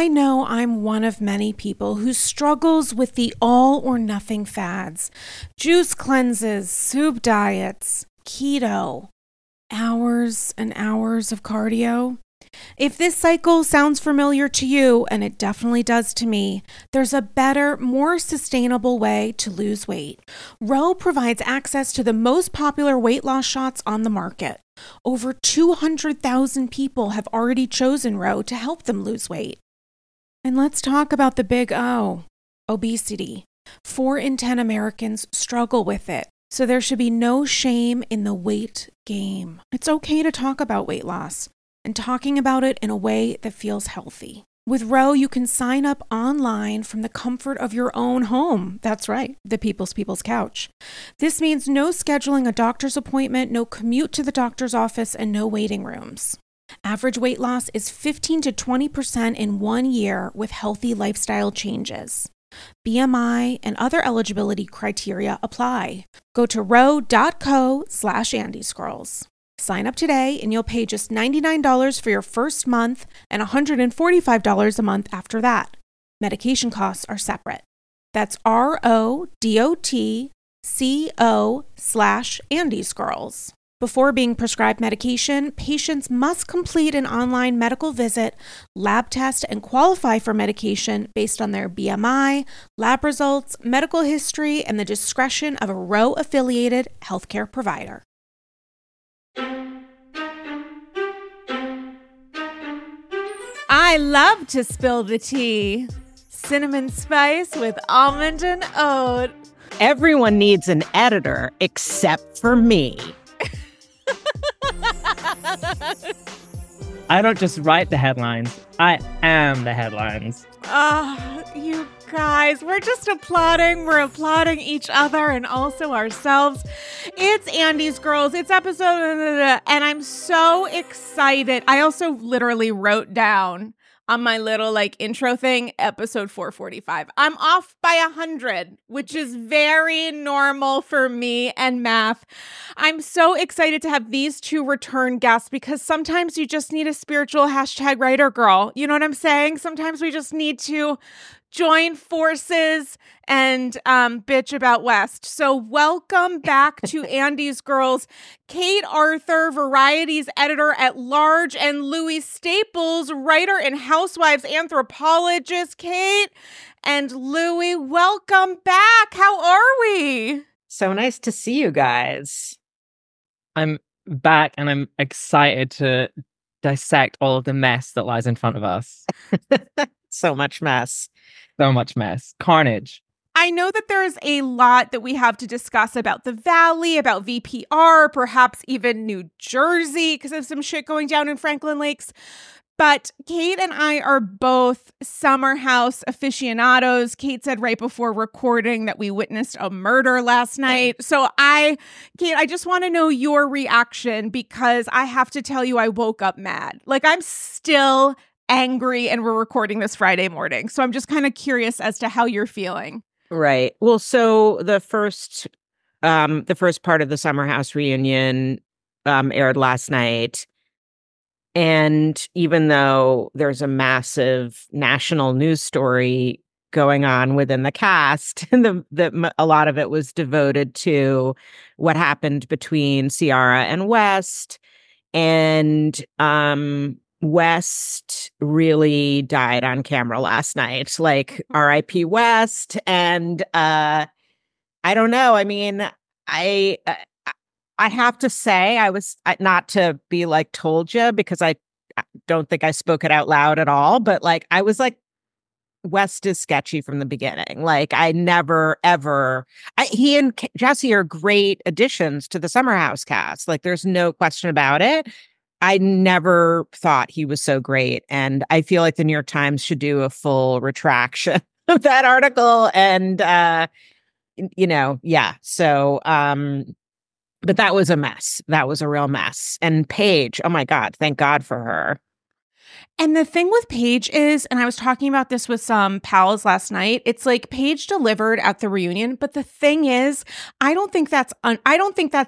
I know I'm one of many people who struggles with the all or nothing fads, juice cleanses, soup diets, keto, hours and hours of cardio. If this cycle sounds familiar to you, and it definitely does to me, there's a better, more sustainable way to lose weight. Ro provides access to the most popular weight loss shots on the market. Over 200,000 people have already chosen Ro to help them lose weight. And let's talk about the big O, obesity. 4 in 10 Americans struggle with it, so there should be no shame in the weight game. It's okay to talk about weight loss, and talking about it in a way that feels healthy. With Ro, you can sign up online from the comfort of your own home. That's right, the people's couch. This means no scheduling a doctor's appointment, no commute to the doctor's office, and no waiting rooms. Average weight loss is 15 to 20% in 1 year with healthy lifestyle changes. BMI and other eligibility criteria apply. Go to ro.co/andyscrolls. Sign up today and you'll pay just $99 for your first month and $145 a month after that. Medication costs are separate. That's RODOTCO/andyscrolls. Before being prescribed medication, patients must complete an online medical visit, lab test, and qualify for medication based on their BMI, lab results, medical history, and the discretion of a Ro-affiliated healthcare provider. I love to spill the tea. Cinnamon spice with almond and oat. Everyone needs an editor except for me. I don't just write the headlines. I am the headlines. Oh, you guys, we're just applauding. We're applauding each other and also ourselves. It's Andy's Girls. It's episode, and I'm so excited. I also literally wrote down on my little intro thing, episode 445. I'm off by 100, which is very normal for me and math. I'm so excited to have these two return guests because sometimes you just need a spiritual #writer girl. You know what I'm saying? Sometimes we just need to join forces and bitch about West. So welcome back to Andy's Girls, Kate Arthur, Variety's editor-at-large, and Louis Staples, writer and Housewives anthropologist. Kate and Louis, welcome back. How are we? So nice to see you guys. I'm back and I'm excited to dissect all of the mess that lies in front of us. So much mess. So much mess. Carnage. I know that there is a lot that we have to discuss about the Valley, about VPR, perhaps even New Jersey, because of some shit going down in Franklin Lakes. But Kate and I are both Summer House aficionados. Kate said right before recording that we witnessed a murder last night. So Kate, I just want to know your reaction because I have to tell you I woke up mad. I'm still angry and we're recording this Friday morning. So I'm just kind of curious as to how you're feeling. Right. Well, so the first part of the Summer House reunion aired last night. And even though there's a massive national news story going on within the cast, a lot of it was devoted to what happened between Ciara and West. And West really died on camera last night, R.I.P. West. And I don't know. I mean, I have to say, I was not to be told you because I don't think I spoke it out loud at all. But I was West is sketchy from the beginning. I never, ever. He and Jesse are great additions to the Summer House cast. There's no question about it. I never thought he was so great. And I feel like the New York Times should do a full retraction of that article. And, yeah. So, but that was a mess. That was a real mess. And Paige, oh my God, thank God for her. And the thing with Paige is, and I was talking about this with some pals last night, it's Paige delivered at the reunion. But the thing is, I don't think that's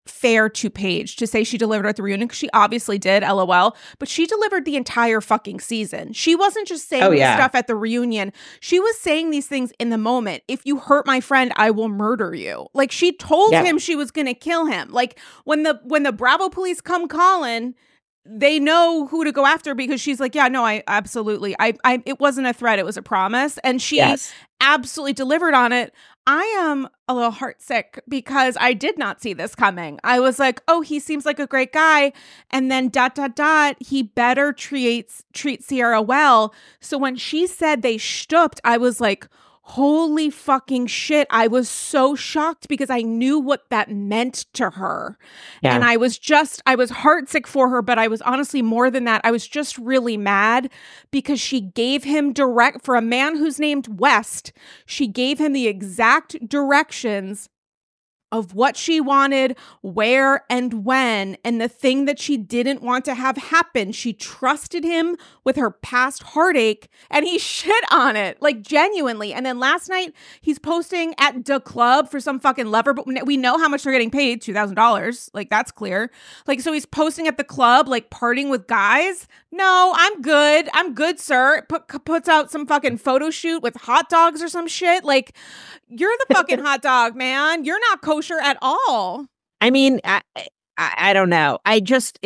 fair to Paige to say she delivered at the reunion, because she obviously did, LOL, but she delivered the entire fucking season. She wasn't just saying this stuff at the reunion. She was saying these things in the moment. If you hurt my friend, I will murder you. Like, she told him she was going to kill him. Like, when the Bravo police come calling, they know who to go after, because she's like, yeah, no, I absolutely, it wasn't a threat, it was a promise. And she absolutely delivered on it. I am a little heartsick because I did not see this coming. I was like, oh, he seems like a great guy. And then ... he better treat Ciara well. So when she said they stooped, I was like, holy fucking shit. I was so shocked because I knew what that meant to her. Yeah. And I was heartsick for her, but I was honestly more than that. I was just really mad because she gave him for a man who's named West, she gave him the exact directions of what she wanted, where and when, and the thing that she didn't want to have happen. She trusted him with her past heartache, and he shit on it, like, genuinely. And then last night, he's posting at the club for some fucking lover, but we know how much they're getting paid, $2,000. Like, that's clear. Like, so he's posting at the club, like, partying with guys. No, I'm good, sir. Puts out some fucking photo shoot with hot dogs or some shit. Like, you're the fucking hot dog, man. You're not kosher at all. I mean, I don't know. I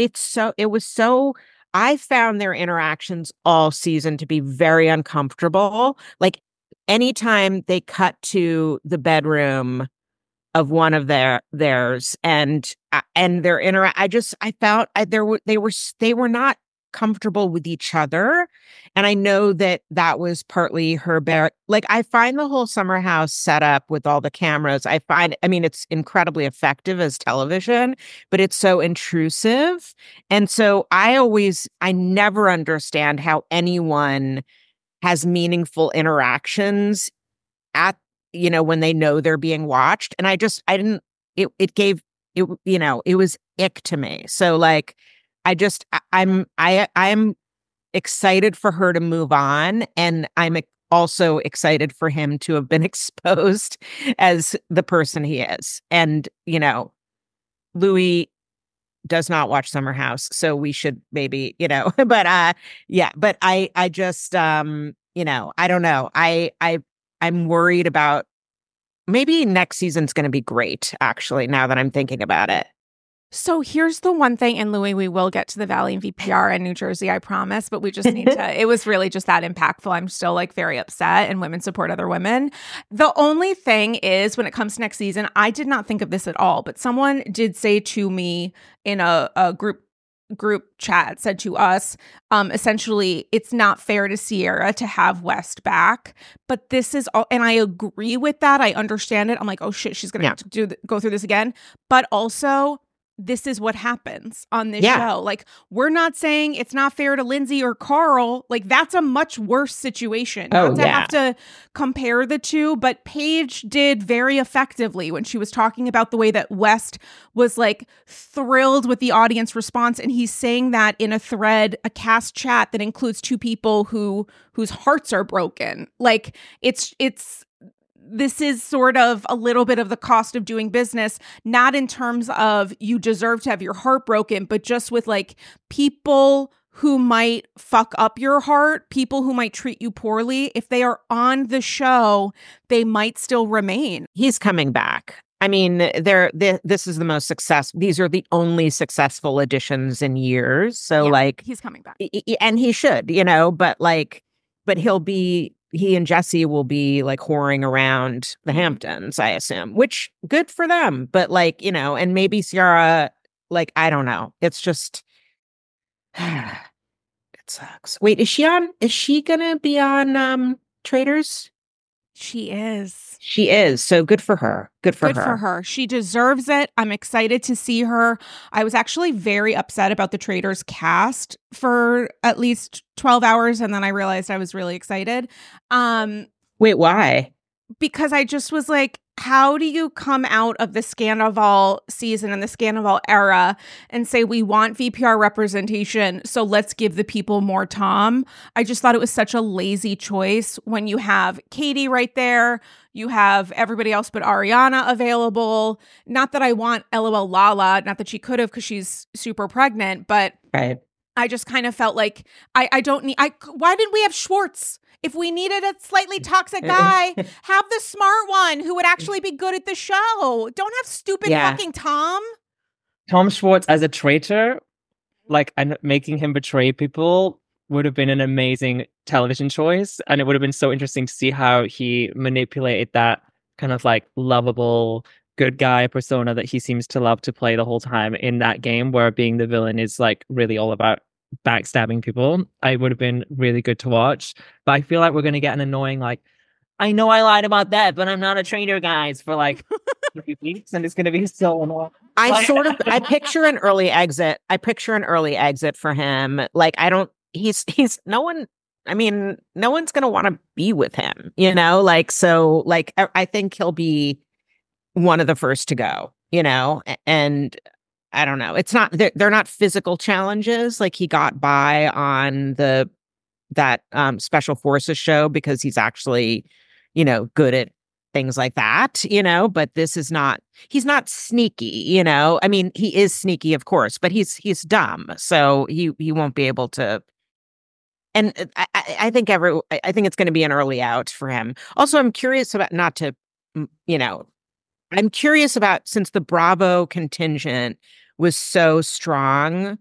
found their interactions all season to be very uncomfortable. Like, anytime they cut to the bedroom of one of theirs and their I felt they were not comfortable with each other. And I know that was partly her like, I find the whole Summer House setup with all the cameras, I mean, it's incredibly effective as television, but it's so intrusive. And so I never understand how anyone has meaningful interactions when they know they're being watched. And it was ick to me. So, like, I'm excited for her to move on, and I'm also excited for him to have been exposed as the person he is. And, Louis does not watch Summer House, so we should maybe, but I just, I don't know. I'm worried about, maybe next season's going to be great, actually, now that I'm thinking about it. So here's the one thing, and Louis, we will get to the Valley and VPR in New Jersey, I promise, but we just need to, it was really just that impactful. I'm still, like, very upset, and women support other women. The only thing is, when it comes to next season, I did not think of this at all, but someone did say to me in a group chat, said to us, essentially, it's not fair to Ciara to have West back, but this is all, and I agree with that. I understand it. I'm like, oh shit, she's gonna have to go through this again. But also, this is what happens on this show. Like, we're not saying it's not fair to Lindsay or Carl. Like, that's a much worse situation. Not to have to compare the two, but Paige did very effectively when she was talking about the way that West was, like, thrilled with the audience response. And he's saying that in a thread, a cast chat that includes two people whose hearts are broken. Like, this is sort of a little bit of the cost of doing business, not in terms of you deserve to have your heart broken, but just with, like, people who might fuck up your heart, people who might treat you poorly. If they are on the show, they might still remain. He's coming back. I mean, this is the most successful. These are the only successful additions in years. So, like, he's coming back, and he should, but he and Jesse will be, like, whoring around the Hamptons, I assume, which good for them. But, like, and maybe Ciara, like, I don't know. It's just, it sucks. Wait, is she gonna be on Traitors? She is. She is. So good for her. Good for her. She deserves it. I'm excited to see her. I was actually very upset about the Traitors cast for at least 12 hours. And then I realized I was really excited. Wait, why? Because I just was like, how do you come out of the Scandoval season and the Scandoval era and say we want VPR representation, so let's give the people more Tom? I just thought it was such a lazy choice when you have Katie right there, you have everybody else but Ariana available. Not that I want LOL Lala, not that she could have because she's super pregnant, but Right. I just kind of felt like I don't need. Why didn't we have Schwartz? If we needed a slightly toxic guy, have the smart one who would actually be good at the show. Don't have stupid fucking Tom. Tom Schwartz as a traitor, like, and making him betray people would have been an amazing television choice. And it would have been so interesting to see how he manipulated that kind of like lovable good guy persona that he seems to love to play the whole time in that game, where being the villain is like really all about backstabbing people. I would have been really good to watch. But I feel like we're going to get an annoying, like, I know I lied about that, but I'm not a traitor, guys, for like 3 weeks, and it's going to be so annoying. I picture an early exit. I picture an early exit for him. Like, he's no one. I mean, no one's going to want to be with him, you know? Like, so like, I think he'll be one of the first to go, you know? And I don't know. It's not, they're not physical challenges. Like, he got by on that special forces show because he's actually, you know, good at things like that, you know, but this is not, he's not sneaky, you know. I mean, he is sneaky, of course, but he's dumb. So he won't be able to. And I think it's going to be an early out for him. Also, I'm curious about, not to, you know, I'm curious about, since the Bravo contingent was so strong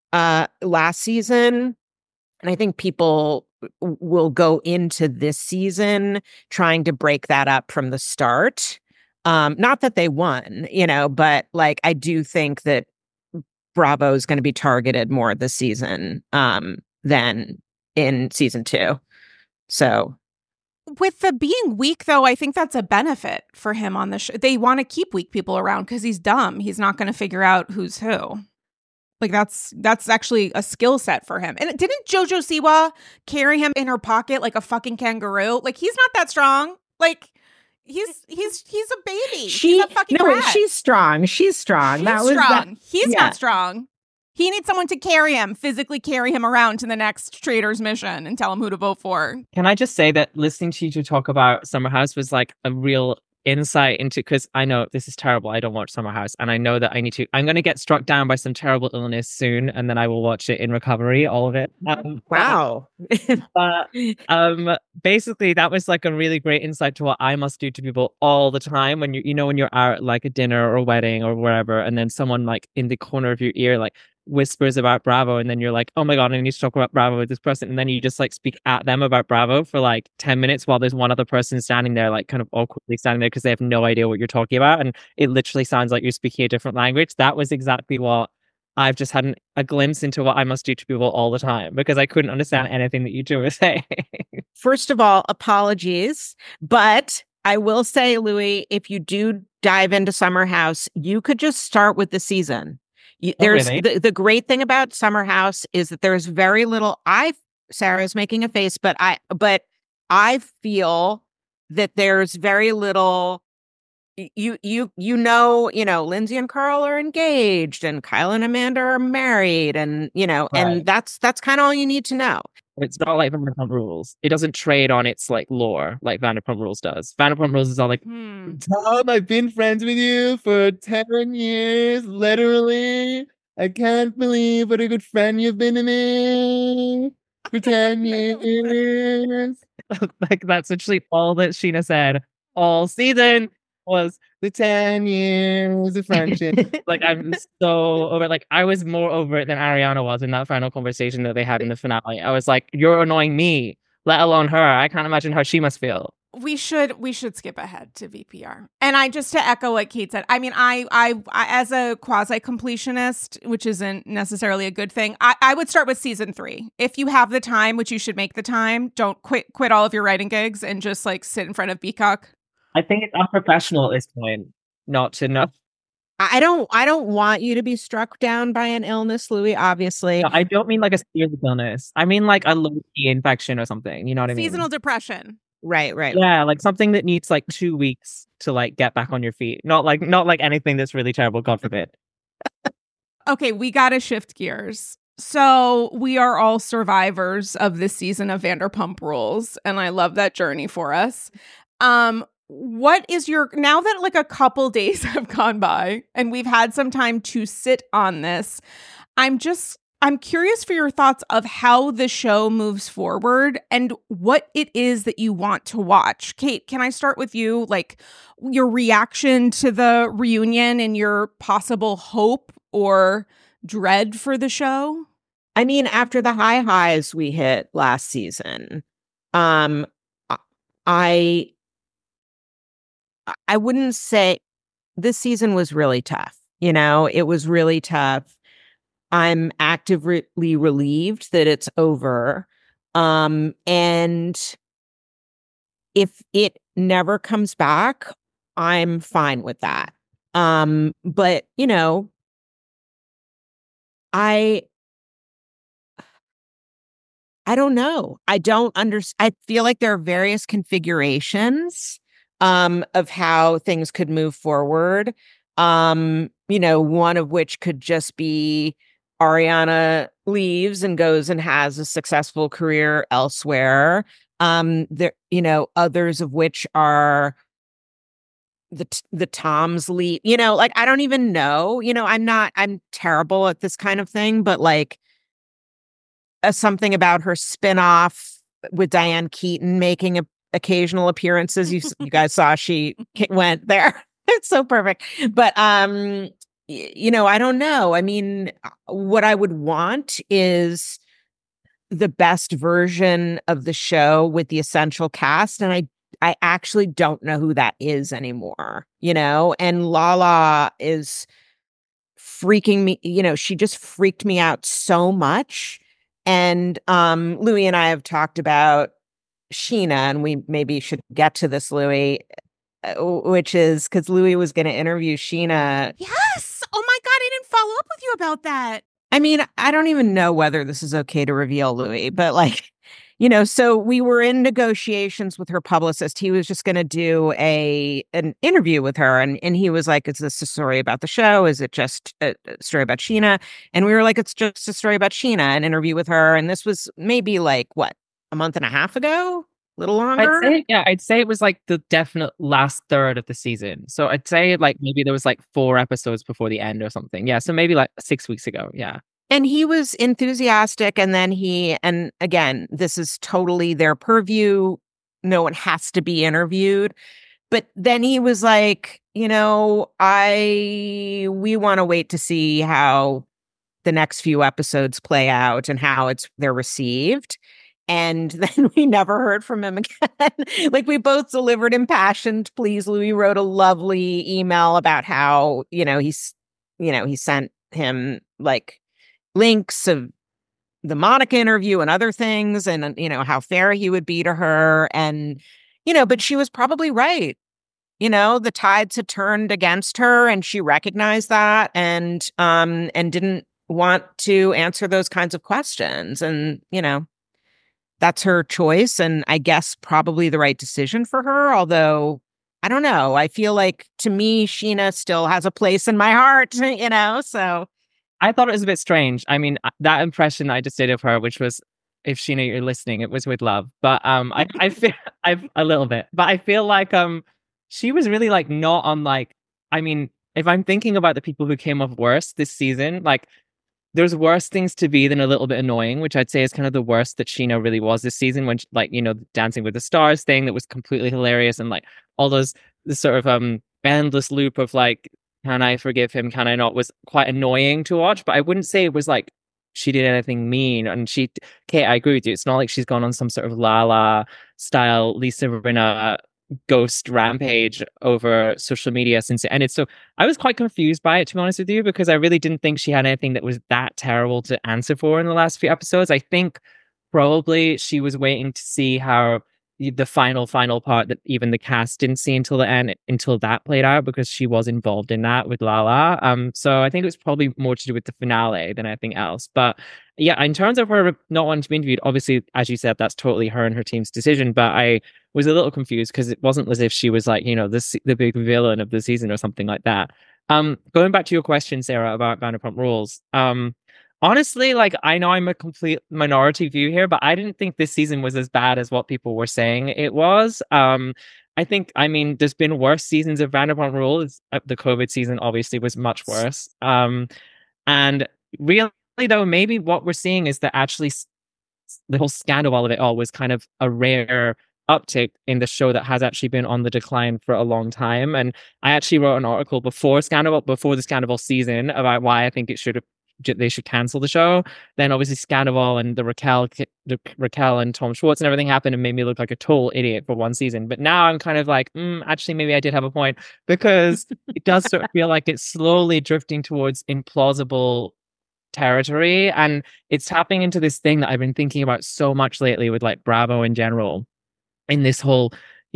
last season, and I think people will go into this season trying to break that up from the start. Not that they won, you know, but like, I do think that Bravo is going to be targeted more this season than in season 2. So with the being weak, though, I think that's a benefit for him on the show. They want to keep weak people around because he's dumb. He's not going to figure out who's who. Like, that's actually a skill set for him. And didn't JoJo Siwa carry him in her pocket like a fucking kangaroo? Like, he's not that strong. Like, he's a baby. He's a fucking rat. She's strong. She's strong. He's strong. He's not strong. He needs someone to physically carry him around to the next Traitors mission and tell him who to vote for. Can I just say that listening to you two talk about Summer House was like a real insight into, because I know this is terrible. I don't watch Summer House, and I know that I'm going to get struck down by some terrible illness soon, and then I will watch it in recovery, all of it. Wow. But basically, that was like a really great insight to what I must do to people all the time when when you're out at like a dinner or a wedding or wherever, and then someone like in the corner of your ear like whispers about Bravo, and then you're like, oh my god, I need to talk about Bravo with this person, and then you just like speak at them about Bravo for like 10 minutes while there's one other person standing there, like kind of awkwardly standing there because they have no idea what you're talking about, and it literally sounds like you're speaking a different language. That was exactly what I've just had a glimpse into what I must do to people all the time, because I couldn't understand anything that you two were saying. First of all, apologies, but I will say, Louis, if you do dive into Summer House, you could just start with the season. There's the great thing about Summer House is that there's very little. Sarah's making a face, but I feel that there's very little. You know, Lindsay and Carl are engaged, and Kyle and Amanda are married, and Right. and that's kind of all you need to know. It's not like Vanderpump Rules. It doesn't trade on its like lore like Vanderpump Rules does. Vanderpump Rules is all like, Tom, I've been friends with you for 10 years, literally. I can't believe what a good friend you've been to me for 10 years. Like, that's literally all that Sheena said all season was the 10 years of friendship. Like, I'm so over it. Like, I was more over it than Ariana was in that final conversation that they had in the finale. I was like, you're annoying me, let alone her. I can't imagine how she must feel. We should skip ahead to VPR. And I just, to echo what Kate said, I mean, I as a quasi-completionist, which isn't necessarily a good thing, I would start with season 3. If you have the time, which you should make the time, don't quit all of your writing gigs and just like sit in front of Peacock. I think it's unprofessional at this point not to know. I don't want you to be struck down by an illness, Louis, obviously. No, I don't mean like a serious illness. I mean like a low-key infection or something. You know what I mean? Seasonal depression. Right. Yeah, like something that needs like 2 weeks to like get back on your feet. Not like anything that's really terrible, God forbid. Okay, we got to shift gears. So we are all survivors of this season of Vanderpump Rules, and I love that journey for us. What is your, now that like a couple days have gone by and we've had some time to sit on this, I'm curious for your thoughts of how the show moves forward and what it is that you want to watch. Kate, can I start with you? Like your reaction to the reunion and your possible hope or dread for the show? I mean, after the high highs we hit last season, I wouldn't say this season was really tough. You know, it was really tough. I'm actively relieved that it's over. And if it never comes back, I'm fine with that. But you know, I don't know. I don't understand. I feel like there are various configurations of how things could move forward. You know, one of which could just be Ariana leaves and goes and has a successful career elsewhere. There, you know, others of which are the Toms leave. You know, like I don't even know. You know, I'm terrible at this kind of thing, but like something about her spinoff with Diane Keaton making occasional appearances. You guys saw she went there. It's so perfect. But you know, I don't know. I mean, what I would want is the best version of the show with the essential cast, and I actually don't know who that is anymore. You know, and Lala is freaking me. You know, she just freaked me out so much. And Louis and I have talked about Sheena, and we maybe should get to this, Louis, which is because Louis was going to interview Sheena. Yes. Oh my God, I didn't follow up with you about that. I mean, I don't even know whether this is okay to reveal, Louis, but like, you know, so we were in negotiations with her publicist. He was just going to do an interview with her. And he was like, is this a story about the show? Is it just a story about Sheena? And we were like, it's just a story about Sheena, an interview with her. And this was maybe like, what, a month and a half ago? A little longer? I'd say it was like the definite last third of the season. So I'd say like maybe there was like 4 episodes before the end or something. Yeah. So maybe like 6 weeks ago. Yeah. And he was enthusiastic. And then and again, this is totally their purview. No one has to be interviewed. But then he was like, you know, we want to wait to see how the next few episodes play out and how they're received. And then we never heard from him again. Like we both delivered impassioned pleas. Louis wrote a lovely email about how, you know, he sent him like links of the Monica interview and other things, and you know how fair he would be to her, and you know, but she was probably right. You know, the tides had turned against her, and she recognized that, and didn't want to answer those kinds of questions, and you know, that's her choice, and I guess probably the right decision for her. Although I don't know, I feel like to me, Sheena still has a place in my heart. You know, so. I thought it was a bit strange. I mean, that impression I just did of her, which was, if Sheena, you're listening, it was with love. But I feel I've a little bit, but I feel like she was really like not on like. I mean, if I'm thinking about the people who came off worse this season, like there's worse things to be than a little bit annoying, which I'd say is kind of the worst that Sheena really was this season. When like, you know, Dancing with the Stars thing that was completely hilarious, and like all this sort of endless loop of like, can I forgive him? Can I not? Was quite annoying to watch, but I wouldn't say it was like she did anything mean. And Kate, I agree with you. It's not like she's gone on some sort of Lala style Lisa Rinna ghost rampage over social media since it ended. So I was quite confused by it, to be honest with you, because I really didn't think she had anything that was that terrible to answer for in the last few episodes. I think probably she was waiting to see how the final part that even the cast didn't see until the end, until that played out, because she was involved in that with Lala. So I think it was probably more to do with the finale than anything else. But yeah, in terms of her not wanting to be interviewed, obviously, as you said, that's totally her and her team's decision. But I was a little confused because it wasn't as if she was like, the big villain of the season or something like that. Going back to your question, Sarah, about Vanderpump Rules. Honestly, like, I know I'm a complete minority view here, but I didn't think this season was as bad as what people were saying it was. I mean, there's been worse seasons of Vanderpump Rules. The COVID season obviously was much worse. And really, though, maybe what we're seeing is that actually the whole scandal of it all was kind of a rare uptick in the show that has actually been on the decline for a long time. And I actually wrote an article before the Scandal season about why I think they should cancel the show. Then obviously Scandival and the Raquel and Tom Schwartz and everything happened and made me look like a total idiot for one season. But now I'm kind of like, actually, maybe I did have a point, because it does sort of feel like it's slowly drifting towards implausible territory. And it's tapping into this thing that I've been thinking about so much lately with like Bravo in general, in this whole,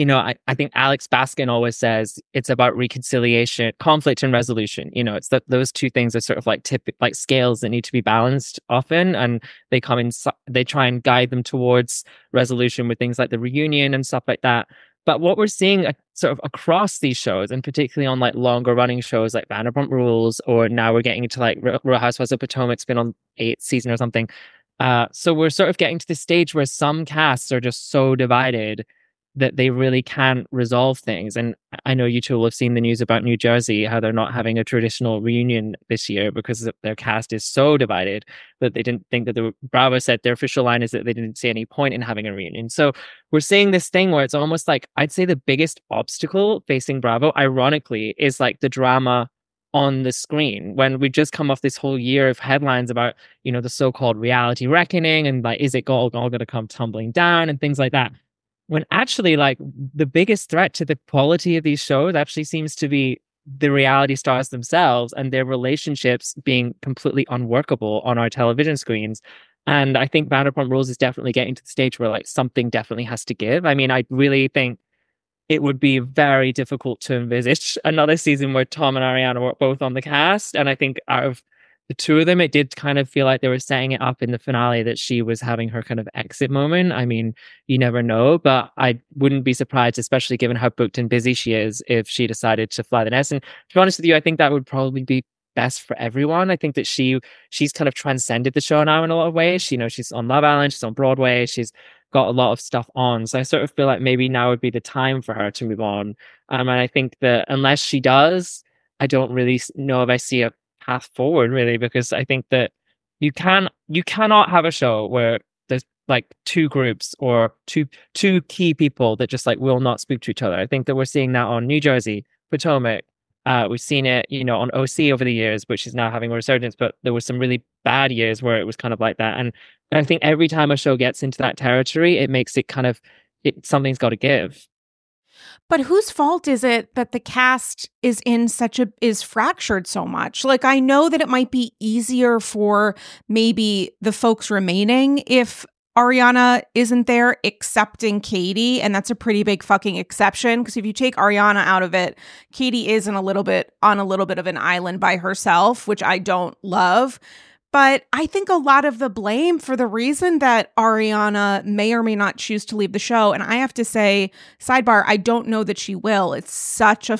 I think Alex Baskin always says it's about reconciliation, conflict and resolution. It's that those two things are sort of like like scales that need to be balanced often. And they try and guide them towards resolution with things like the reunion and stuff like that. But what we're seeing sort of across these shows, and particularly on like longer running shows like Vanderpump Rules, or now we're getting into like Real Housewives of Potomac's been on 8th season or something. So we're sort of getting to this stage where some casts are just so divided that they really can't resolve things. And I know you two will have seen the news about New Jersey, how they're not having a traditional reunion this year because their cast is so divided that they didn't think that Bravo said their official line is that they didn't see any point in having a reunion. So we're seeing this thing where it's almost like, I'd say the biggest obstacle facing Bravo, ironically, is like the drama on the screen, when we just come off this whole year of headlines about, the so-called reality reckoning and like, is it all going to come tumbling down and things like that. When actually, like, the biggest threat to the quality of these shows actually seems to be the reality stars themselves and their relationships being completely unworkable on our television screens. And I think Vanderpump Rules is definitely getting to the stage where like something definitely has to give. I mean, I really think it would be very difficult to envisage another season where Tom and Ariana were both on the cast. And I think out of the two of them, it did kind of feel like they were setting it up in the finale that she was having her kind of exit moment. I mean, you never know, but I wouldn't be surprised, especially given how booked and busy she is, if she decided to fly the nest. And to be honest with you, I think that would probably be best for everyone. I think that she's kind of transcended the show now in a lot of ways. She's on Love Island, she's on Broadway, she's got a lot of stuff on. So I sort of feel like maybe now would be the time for her to move on. And I think that unless she does, I don't really know if I see a path forward, really, because I think that you cannot have a show where there's like two groups or two key people that just like will not speak to each other. I think that we're seeing that on New Jersey, Potomac. We've seen it, on OC over the years, which is now having a resurgence, but there were some really bad years where it was kind of like that. And I think every time a show gets into that territory, it makes it kind of, something's got to give. But whose fault is it that the cast is fractured so much? Like, I know that it might be easier for maybe the folks remaining if Ariana isn't there, excepting Katie, and that's a pretty big fucking exception, because if you take Ariana out of it, Katie is on a little bit of an island by herself, which I don't love. But I think a lot of the blame for the reason that Ariana may or may not choose to leave the show, and I have to say, sidebar, I don't know that she will. It's such a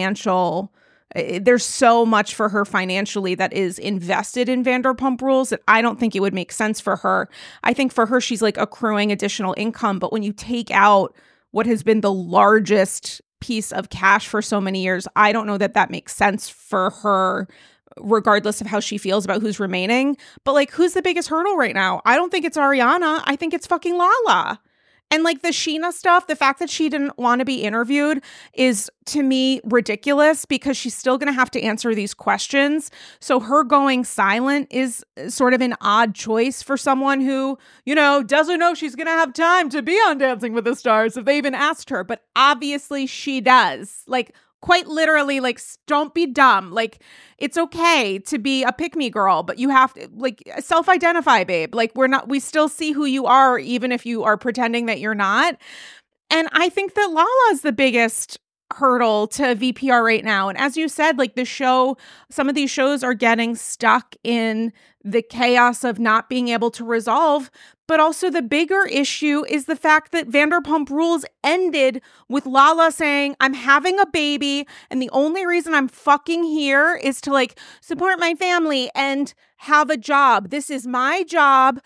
there's so much for her financially that is invested in Vanderpump Rules that I don't think it would make sense for her. I think for her, she's like accruing additional income. But when you take out what has been the largest piece of cash for so many years, I don't know that makes sense for her, regardless of how she feels about who's remaining. But like, who's the biggest hurdle right now? I don't think it's Ariana. I think it's fucking Lala. And like the Sheena stuff, the fact that she didn't want to be interviewed is, to me, ridiculous, because she's still going to have to answer these questions. So her going silent is sort of an odd choice for someone who, doesn't know she's going to have time to be on Dancing with the Stars if they even asked her. But obviously she does. Like, quite literally, like, don't be dumb. Like, it's okay to be a pick-me girl, but you have to, like, self-identify, babe. Like, we still see who you are, even if you are pretending that you're not. And I think that Lala is the biggest hurdle to VPR right now. And as you said, like some of these shows are getting stuck in the chaos of not being able to resolve. But also the bigger issue is the fact that Vanderpump Rules ended with Lala saying, I'm having a baby, and the only reason I'm fucking here is to like support my family and have a job. This is my job.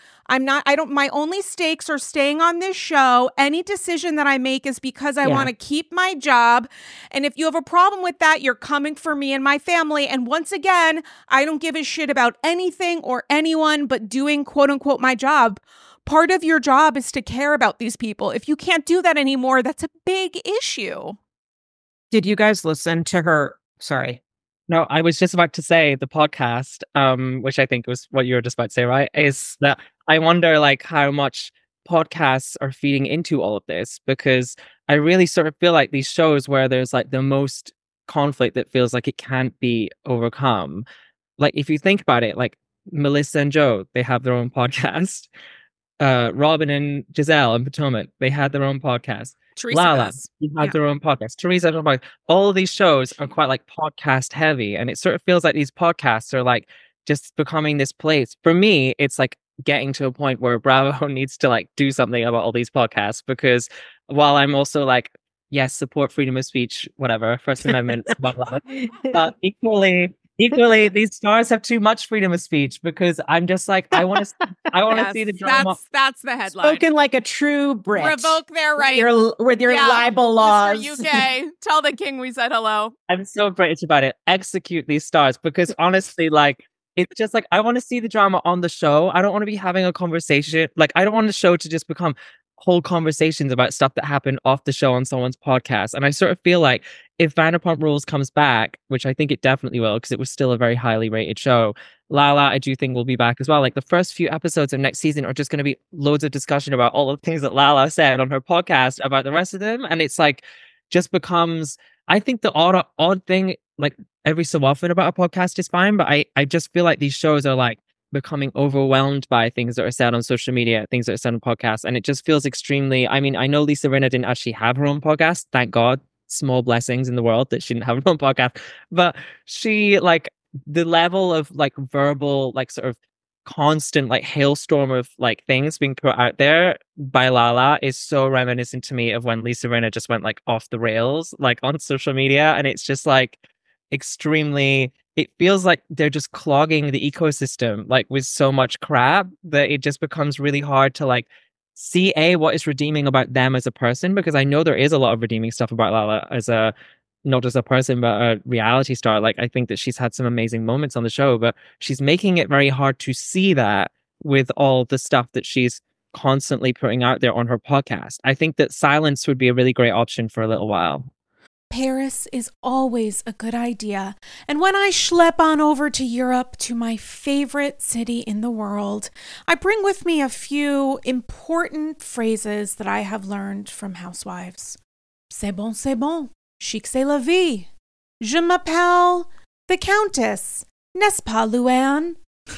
My only stakes are staying on this show. Any decision that I make is because I want to keep my job. And if you have a problem with that, you're coming for me and my family. And once again, I don't give a shit about anything or anyone but doing quote unquote my job. Part of your job is to care about these people. If you can't do that anymore, that's a big issue. Did you guys listen to her? Sorry. No, I was just about to say the podcast, which I think was what you were just about to say, right? Is that I wonder like how much podcasts are feeding into all of this, because I really sort of feel like these shows where there's like the most conflict that feels like it can't be overcome. Like if you think about it, like Melissa and Joe, they have their own podcast. Robin and Giselle and Potomac, they had their own podcast. Teresa Lala, you had their own podcast. Teresa had her own podcast. All of these shows are quite like podcast heavy, and it sort of feels like these podcasts are like just becoming this place. For me, it's like getting to a point where Bravo needs to like do something about all these podcasts, because while I'm also like, yes, support freedom of speech, whatever, First Amendment, blah, blah, blah. Equally, these stars have too much freedom of speech, because I'm just like, I want to see the drama. That's the headline. Spoken like a true Brit. Revoke their right. With your libel laws. Mr. UK, tell the king we said hello. I'm so British about it. Execute these stars, because honestly, like, it's just like, I want to see the drama on the show. I don't want to be having a conversation. Like, I don't want the show to just become whole conversations about stuff that happened off the show on someone's podcast. And I sort of feel like if Vanderpump Rules comes back, which I think it definitely will, because it was still a very highly rated show, Lala, I do think will be back as well. Like the first few episodes of next season are just going to be loads of discussion about all of the things that Lala said on her podcast about the rest of them. And it's like, just becomes, I think the odd thing, like every so often about a podcast is fine, but I just feel like these shows are like becoming overwhelmed by things that are said on social media, things that are said on podcasts. And it just feels extremely, I mean, I know Lisa Rinna didn't actually have her own podcast. Thank God. Small blessings in the world that she didn't have her own podcast. But she, like, the level of like verbal, like sort of constant like hailstorm of like things being put out there by Lala is so reminiscent to me of when Lisa Rinna just went like off the rails, like on social media. And it's just like extremely, it feels like they're just clogging the ecosystem like with so much crap that it just becomes really hard to like see what is redeeming about them as a person, because I know there is a lot of redeeming stuff about Lala as a, not just a person, but a reality star. Like, I think that she's had some amazing moments on the show, but she's making it very hard to see that with all the stuff that she's constantly putting out there on her podcast. I think that silence would be a really great option for a little while. Paris is always a good idea. And when I schlep on over to Europe, to my favorite city in the world, I bring with me a few important phrases that I have learned from housewives. C'est bon, chic c'est la vie. Je m'appelle the Countess, n'est-ce pas, Luann?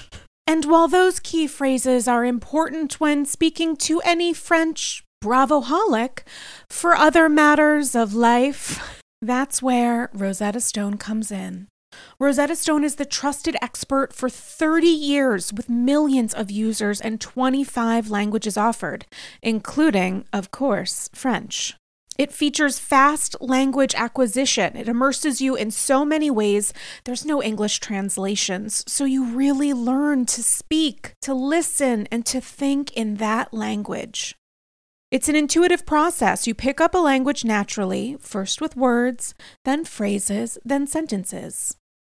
And while those key phrases are important when speaking to any French bravoholic, for other matters of life, that's where Rosetta Stone comes in. Rosetta Stone is the trusted expert for 30 years with millions of users and 25 languages offered, including, of course, French. It features fast language acquisition. It immerses you in so many ways. There's no English translations, so you really learn to speak, to listen, and to think in that language. It's an intuitive process. You pick up a language naturally, first with words, then phrases, then sentences.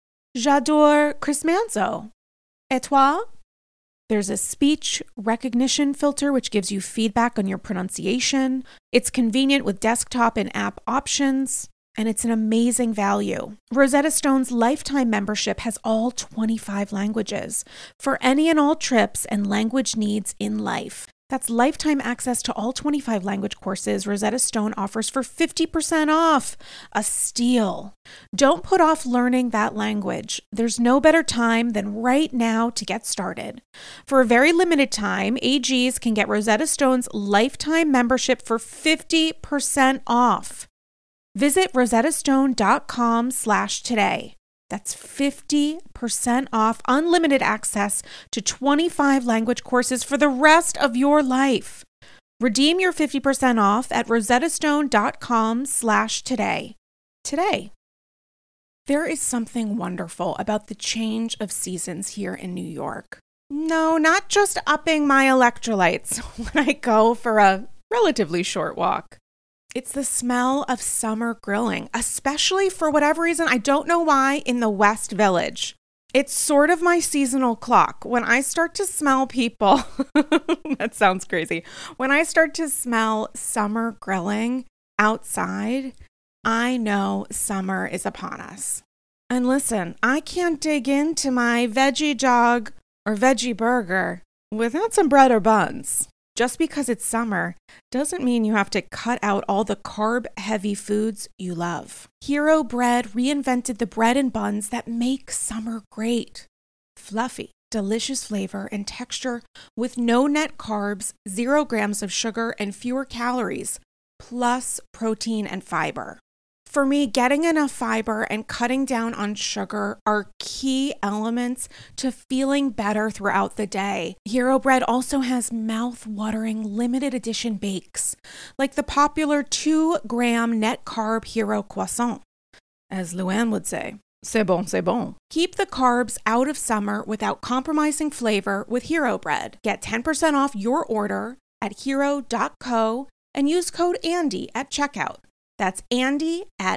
J'adore Chris Manzo. Et toi? There's a speech recognition filter which gives you feedback on your pronunciation. It's convenient with desktop and app options, and it's an amazing value. Rosetta Stone's lifetime membership has all 25 languages for any and all trips and language needs in life. That's lifetime access to all 25 language courses Rosetta Stone offers for 50% off. A steal. Don't put off learning that language. There's no better time than right now to get started. For a very limited time, AGs can get Rosetta Stone's lifetime membership for 50% off. Visit rosettastone.com/today. That's 50% off unlimited access to 25 language courses for the rest of your life. Redeem your 50% off at rosettastone.com/today. Today. There is something wonderful about the change of seasons here in New York. No, not just upping my electrolytes when I go for a relatively short walk. It's the smell of summer grilling, especially for whatever reason, I don't know why, in the West Village. It's sort of my seasonal clock. When I start to smell people, that sounds crazy. When I start to smell summer grilling outside, I know summer is upon us. And listen, I can't dig into my veggie jog or veggie burger without some bread or buns. Just because it's summer doesn't mean you have to cut out all the carb-heavy foods you love. Hero Bread reinvented the bread and buns that make summer great. Fluffy, delicious flavor and texture with no net carbs, 0 grams of sugar, and fewer calories, plus protein and fiber. For me, getting enough fiber and cutting down on sugar are key elements to feeling better throughout the day. Hero Bread also has mouth-watering limited edition bakes, like the popular 2-gram net carb Hero Croissant. As Luann would say, c'est bon, c'est bon. Keep the carbs out of summer without compromising flavor with Hero Bread. Get 10% off your order at hero.co and use code Andy at checkout. That's Andy at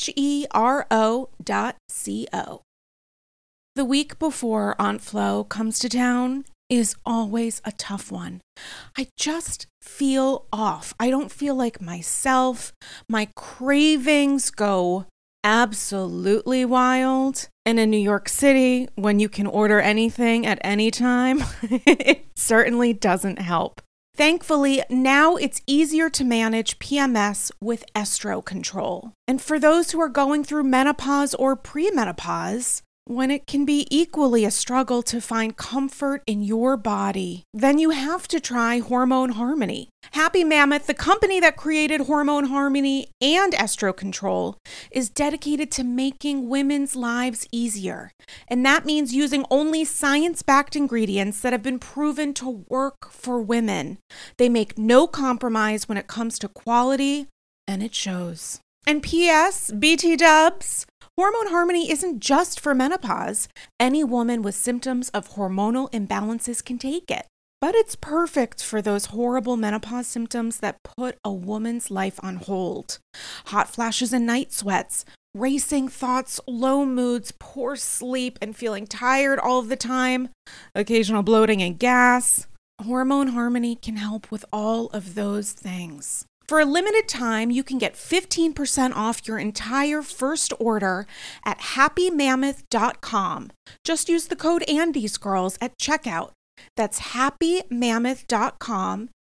HERO.co. The week before Aunt Flo comes to town is always a tough one. I just feel off. I don't feel like myself. My cravings go absolutely wild. And in New York City, when you can order anything at any time, it certainly doesn't help. Thankfully, now it's easier to manage PMS with Estro Control. And for those who are going through menopause or premenopause, when it can be equally a struggle to find comfort in your body, then you have to try Hormone Harmony. Happy Mammoth, the company that created Hormone Harmony and Estro Control, is dedicated to making women's lives easier. And that means using only science-backed ingredients that have been proven to work for women. They make no compromise when it comes to quality, and it shows. And P.S., BT dubs, Hormone Harmony isn't just for menopause. Any woman with symptoms of hormonal imbalances can take it. But it's perfect for those horrible menopause symptoms that put a woman's life on hold. Hot flashes and night sweats, racing thoughts, low moods, poor sleep, and feeling tired all of the time, occasional bloating and gas. Hormone Harmony can help with all of those things. For a limited time, you can get 15% off your entire first order at happymammoth.com. Just use the code ANDYSGIRLS at checkout. That's happymammoth.com,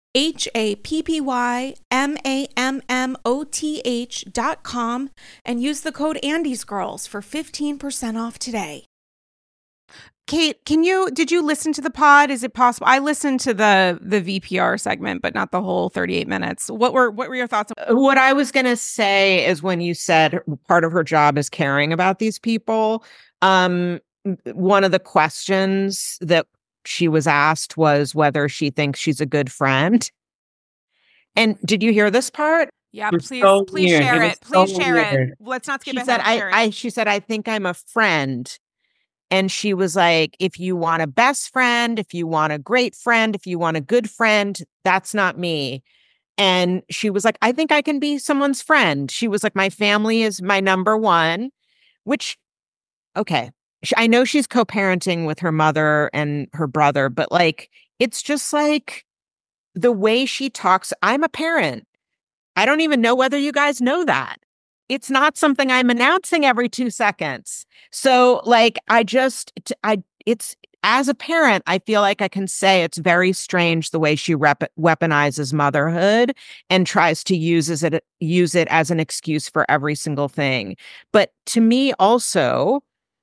happymammoth.com, and use the code ANDYSGIRLS for 15% off today. Kate, did you listen to the pod? Is it possible? I listened to the VPR segment, but not the whole 38 minutes. What were your thoughts? What I was going to say is when you said part of her job is caring about these people, one of the questions that she was asked was whether she thinks she's a good friend. And did you hear this part? Yeah, It's please so share weird. it. Please so share weird. it. Let's not skip She ahead. said, Share it. she said, I think I'm a friend. And she was like, if you want a best friend, if you want a great friend, if you want a good friend, that's not me. And she was like, I think I can be someone's friend. She was like, my family is my number one, which, okay. I know she's co-parenting with her mother and her brother, but like, it's just like the way she talks. I'm a parent. I don't even know whether you guys know that. It's not something I'm announcing every 2 seconds. So like, it's as a parent, I feel like I can say it's very strange the way she weaponizes motherhood and tries to use it as an excuse for every single thing. But to me, also,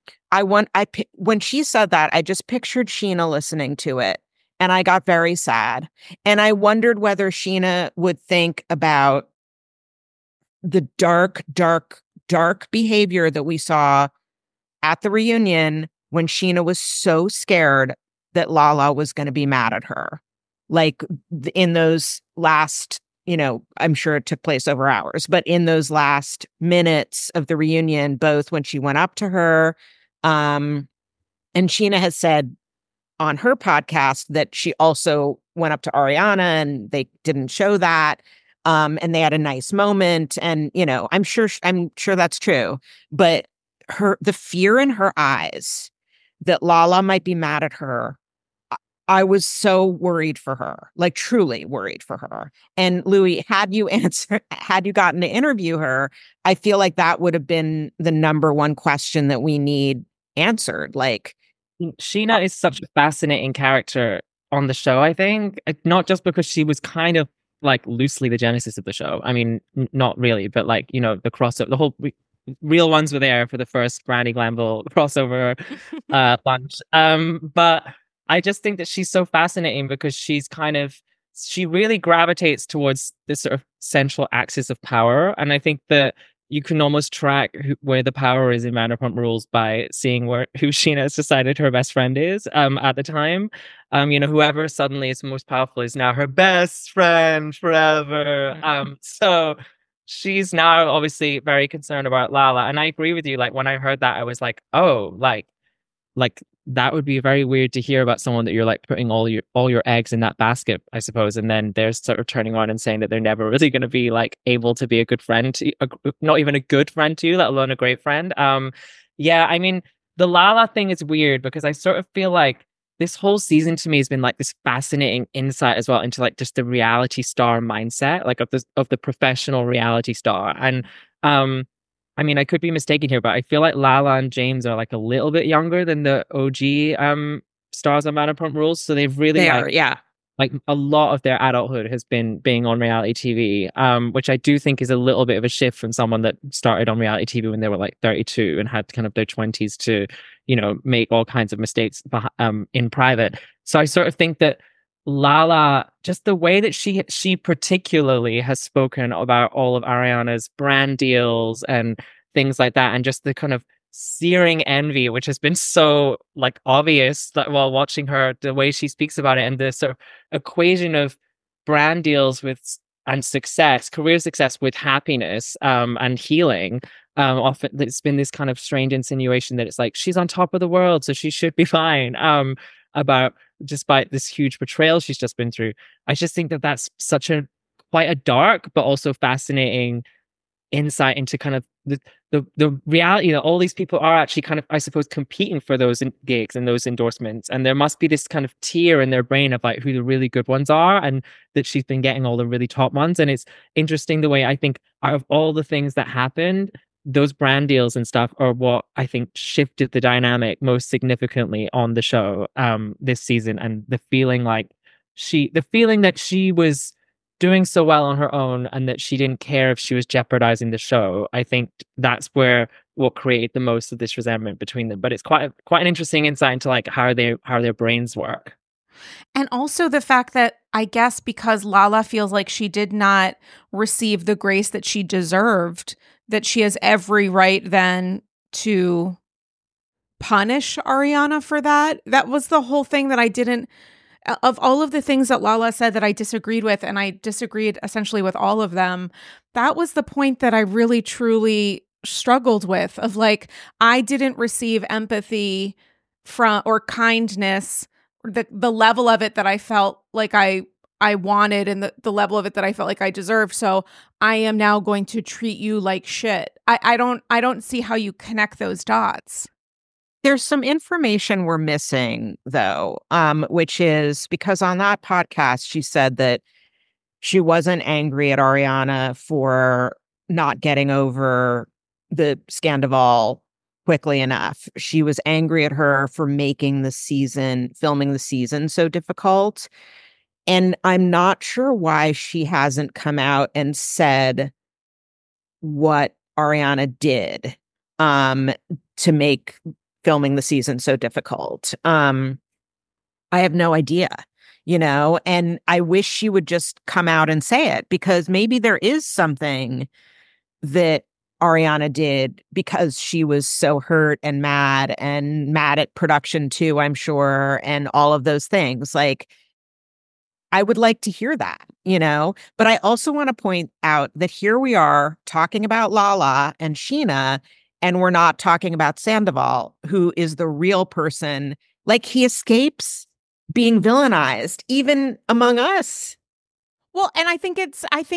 when she said that, I just pictured Sheena listening to it, and I got very sad. And I wondered whether Sheena would think about the dark, dark, dark behavior that we saw at the reunion when Sheena was so scared that Lala was going to be mad at her. Like in those last, I'm sure it took place over hours, but in those last minutes of the reunion, both when she went up to her, and Sheena has said on her podcast that she also went up to Ariana and they didn't show that. And they had a nice moment. And, I'm sure that's true. But the fear in her eyes that Lala might be mad at her, I was so worried for her, like truly worried for her. And Louis, had you gotten to interview her, I feel like that would have been the number one question that we need answered. Like, Sheena is such a fascinating character on the show, I think, not just because she was kind of like loosely the genesis of the show. I mean, not really, but like, the crossover, the whole real ones were there for the first Brandi Glanville crossover lunch. But I just think that she's so fascinating because she really gravitates towards this sort of central axis of power. And I think that you can almost track where the power is in Vanderpump Rules by seeing who Sheena has decided her best friend is at the time. Whoever suddenly is most powerful is now her best friend forever. So she's now obviously very concerned about Lala. And I agree with you. Like when I heard that, I was like, oh, like that would be very weird to hear about someone that you're like putting all your eggs in that basket, I suppose. And then they're sort of turning on and saying that they're never really going to be like able to be a good friend to not even a good friend to you, let alone a great friend. Yeah, I mean, the Lala thing is weird because I sort of feel like this whole season to me has been like this fascinating insight as well into like just the reality star mindset, like of the professional reality star. And I mean, I could be mistaken here, but I feel like Lala and James are like a little bit younger than the OG stars on Vanderpump Rules. So they've really like a lot of their adulthood has been being on reality TV, which I do think is a little bit of a shift from someone that started on reality TV when they were like 32 and had kind of their 20s to, make all kinds of mistakes in private. So I sort of think that Lala, just the way that she particularly has spoken about all of Ariana's brand deals and things like that, and just the kind of searing envy, which has been so like obvious that while watching her, the way she speaks about it, and the sort of equation of brand deals and success, career success with happiness and healing. Often it's been this kind of strange insinuation that it's like she's on top of the world, so she should be fine. About despite this huge betrayal she's just been through. I just think that that's quite a dark but also fascinating insight into kind of the reality that all these people are actually kind of, I suppose, competing for those gigs and those endorsements. And there must be this kind of tier in their brain of like who the really good ones are, and that she's been getting all the really top ones. And it's interesting the way I think out of all the things that happened, those brand deals and stuff are what I think shifted the dynamic most significantly on the show this season. And the feeling that she was doing so well on her own and that she didn't care if she was jeopardizing the show, I think that's where will create the most of this resentment between them. But it's quite an interesting insight into like how their brains work. And also the fact that I guess because Lala feels like she did not receive the grace that she deserved, that she has every right then to punish Ariana for that. That was the whole thing that I didn't, of all of the things that Lala said that I disagreed with, and I disagreed essentially with all of them, that was the point that I really truly struggled with, of like, I didn't receive empathy from or kindness, the level of it that I felt like I wanted, and the level of it that I felt like I deserved. So I am now going to treat you like shit. I don't see how you connect those dots. There's some information we're missing, though, which is because on that podcast, she said that she wasn't angry at Ariana for not getting over the Scandival quickly enough. She was angry at her for filming the season so difficult. And I'm not sure why she hasn't come out and said what Ariana did to make filming the season so difficult. I have no idea, and I wish she would just come out and say it, because maybe there is something that Ariana did because she was so hurt and mad at production too, I'm sure, and all of those things. Like, I would like to hear that, but I also want to point out that here we are talking about Lala and Sheena, and we're not talking about Sandoval, who is the real person. Like, he escapes being villainized, even among us. Well, and I think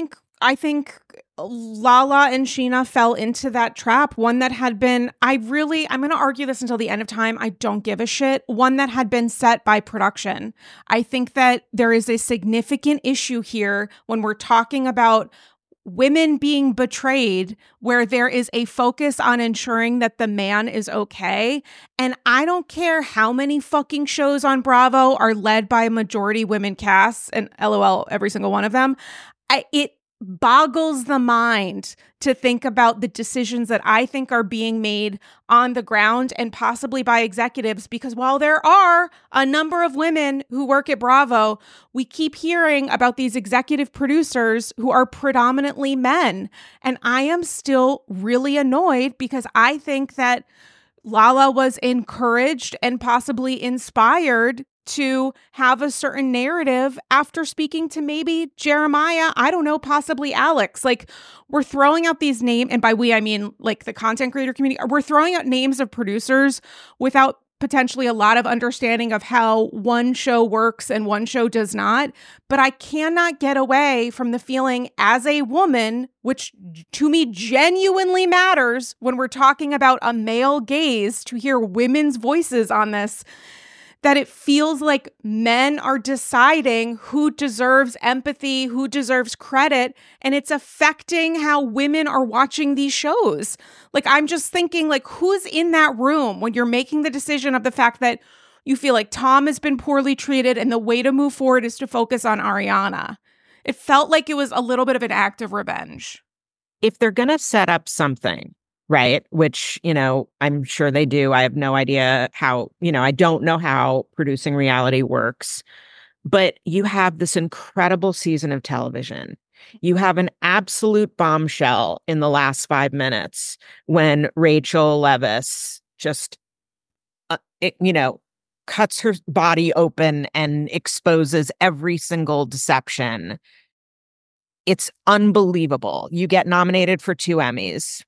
Lala and Sheena fell into that trap. One that had been, I'm going to argue this until the end of time. I don't give a shit. One that had been set by production. I think that there is a significant issue here when we're talking about women being betrayed, where there is a focus on ensuring that the man is okay. And I don't care how many fucking shows on Bravo are led by majority women casts, and LOL, every single one of them. It boggles the mind to think about the decisions that I think are being made on the ground and possibly by executives, because while there are a number of women who work at Bravo, we keep hearing about these executive producers who are predominantly men. And I am still really annoyed, because I think that Lala was encouraged and possibly inspired to have a certain narrative after speaking to maybe Jeremiah, I don't know, possibly Alex. Like, we're throwing out these names, and by we, I mean like the content creator community, we're throwing out names of producers without potentially a lot of understanding of how one show works and one show does not. But I cannot get away from the feeling as a woman, which to me genuinely matters when we're talking about a male gaze, to hear women's voices on this, that it feels like men are deciding who deserves empathy, who deserves credit, and it's affecting how women are watching these shows. Like, I'm just thinking, like, who's in that room when you're making the decision of the fact that you feel like Tom has been poorly treated and the way to move forward is to focus on Ariana? It felt like it was a little bit of an act of revenge. If they're going to set up something, right, which, I'm sure they do. I have no idea how, I don't know how producing reality works, but you have this incredible season of television. You have an absolute bombshell in the last 5 minutes when Rachel Leviss just, cuts her body open and exposes every single deception. It's unbelievable. You get nominated for 2 Emmys.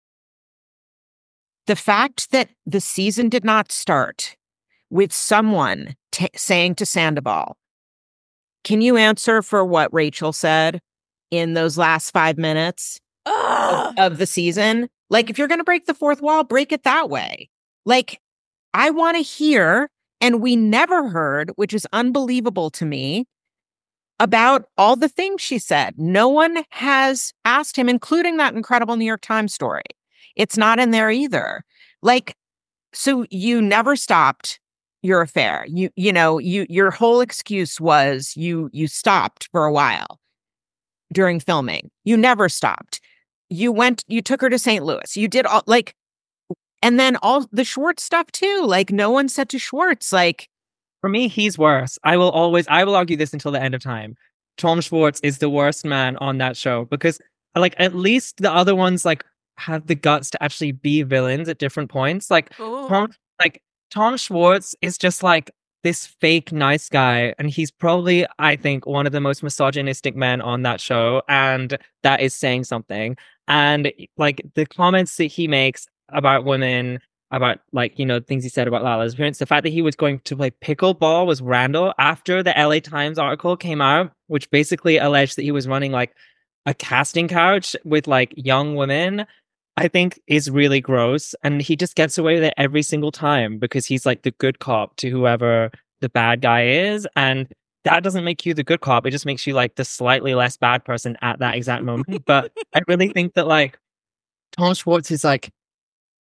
The fact that the season did not start with someone saying to Sandoval, can you answer for what Rachel said in those last 5 minutes of the season? Like, if you're going to break the fourth wall, break it that way. Like, I want to hear, and we never heard, which is unbelievable to me, about all the things she said. No one has asked him, including that incredible New York Times story. It's not in there either. Like, so you never stopped your affair. Your whole excuse was you stopped for a while during filming. You never stopped. You took her to St. Louis. You did all, like, and then all the Schwartz stuff too. Like, no one said to Schwartz, like, for me, he's worse. I will argue this until the end of time. Tom Schwartz is the worst man on that show, because, like, at least the other ones, like, have the guts to actually be villains at different points. Like, Tom Schwartz is just like this fake nice guy, and he's probably, I think, one of the most misogynistic men on that show, and that is saying something. And, like, the comments that he makes about women, about, like, things he said about Lala's appearance, the fact that he was going to play pickleball with Randall after the LA Times article came out, which basically alleged that he was running, like, a casting couch with, like, young women, I think is really gross. And he just gets away with it every single time because he's like the good cop to whoever the bad guy is. And that doesn't make you the good cop. It just makes you like the slightly less bad person at that exact moment. But I really think that, like, Tom Schwartz is like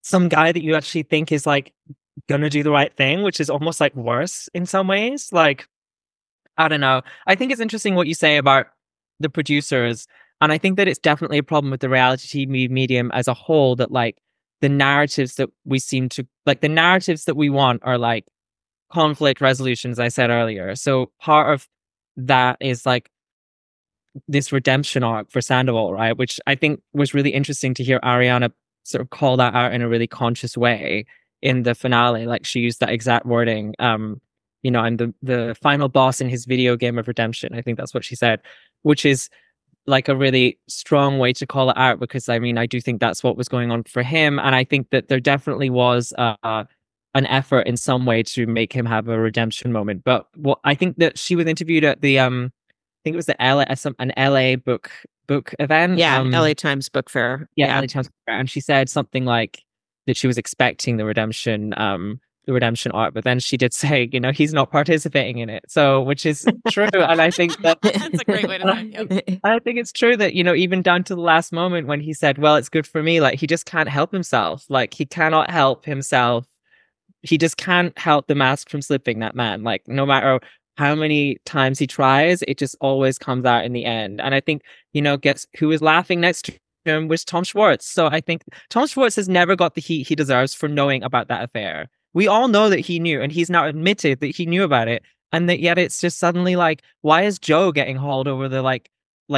some guy that you actually think is like gonna do the right thing, which is almost like worse in some ways. Like, I don't know. I think it's interesting what you say about the producers. And I think that it's definitely a problem with the reality TV medium as a whole, that like the narratives that we seem to like, the narratives that we want are like conflict resolutions, I said earlier. So part of that is like this redemption arc for Sandoval, right? Which I think was really interesting to hear Ariana sort of call that out in a really conscious way in the finale. Like she used that exact wording. You know, I'm the final boss in his video game of redemption. I think that's what she said, which is like a really strong way to call it out, because I mean, I do think that's what was going on for him. And I think that there definitely was an effort in some way to make him have a redemption moment. But what I think that she was interviewed at the I think it was the an LA book event. Yeah, LA Times Book Fair. Yeah, LA Times Book Fair. And she said something like that she was expecting the redemption arc, but then she did say, you know, he's not participating in it. So, which is true. And I think that That's a great way to say it. I think it's true that, you know, even down to the last moment when he said, well, it's good for me, like he just can't help himself. Like he cannot help himself. He just can't help the mask from slipping, that man. Like no matter how many times he tries, it just always comes out in the end. And I think, you know, who was laughing next to him was Tom Schwartz. So I think Tom Schwartz has never got the heat he deserves for knowing about that affair. We all know that he knew, and he's now admitted that he knew about it. And that yet it's just suddenly like, why is Joe getting hauled over the like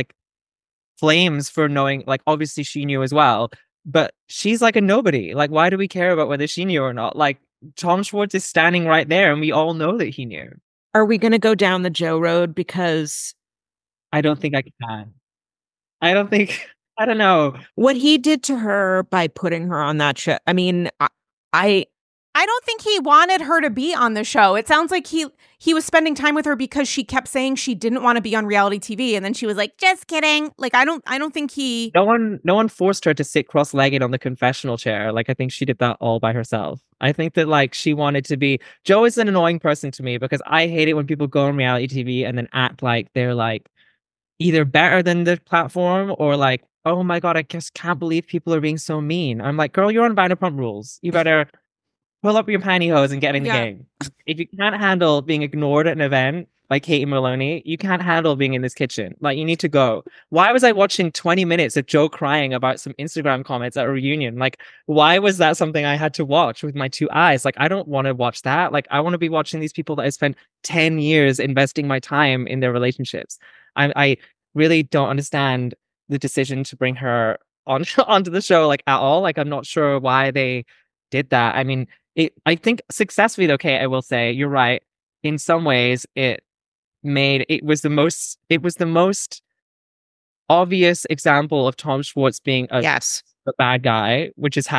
flames for knowing? Like obviously she knew as well, but she's like a nobody. Like, why do we care about whether she knew or not? Like Tom Schwartz is standing right there and we all know that he knew. Are we going to go down the Joe road? Because I don't think I can. I don't know. What he did to her by putting her on that show. I mean, I don't think he wanted her to be on the show. It sounds like he was spending time with her because she kept saying she didn't want to be on reality TV, and then she was like, "Just kidding." Like I don't think he. No one forced her to sit cross-legged on the confessional chair. Like I think she did that all by herself. I think that like she wanted to be. Joe is an annoying person to me because I hate it when people go on reality TV and then act like they're like either better than the platform or like, oh my God, I just can't believe people are being so mean. I'm like, girl, you're on Vanderpump Rules. You better pull up your pantyhose and get in the game. If you can't handle being ignored at an event like Katie Maloney, you can't handle being in this kitchen. Like, you need to go. Why was I watching 20 minutes of Joe crying about some Instagram comments at a reunion? Like, why was that something I had to watch with my two eyes? Like, I don't want to watch that. Like, I want to be watching these people that I spent 10 years investing my time in their relationships. I really don't understand the decision to bring her onto the show, like, at all. Like, I'm not sure why they did that. I mean, I think successfully, okay, I will say, you're right. In some ways, it was the most obvious example of Tom Schwartz being a bad guy, which is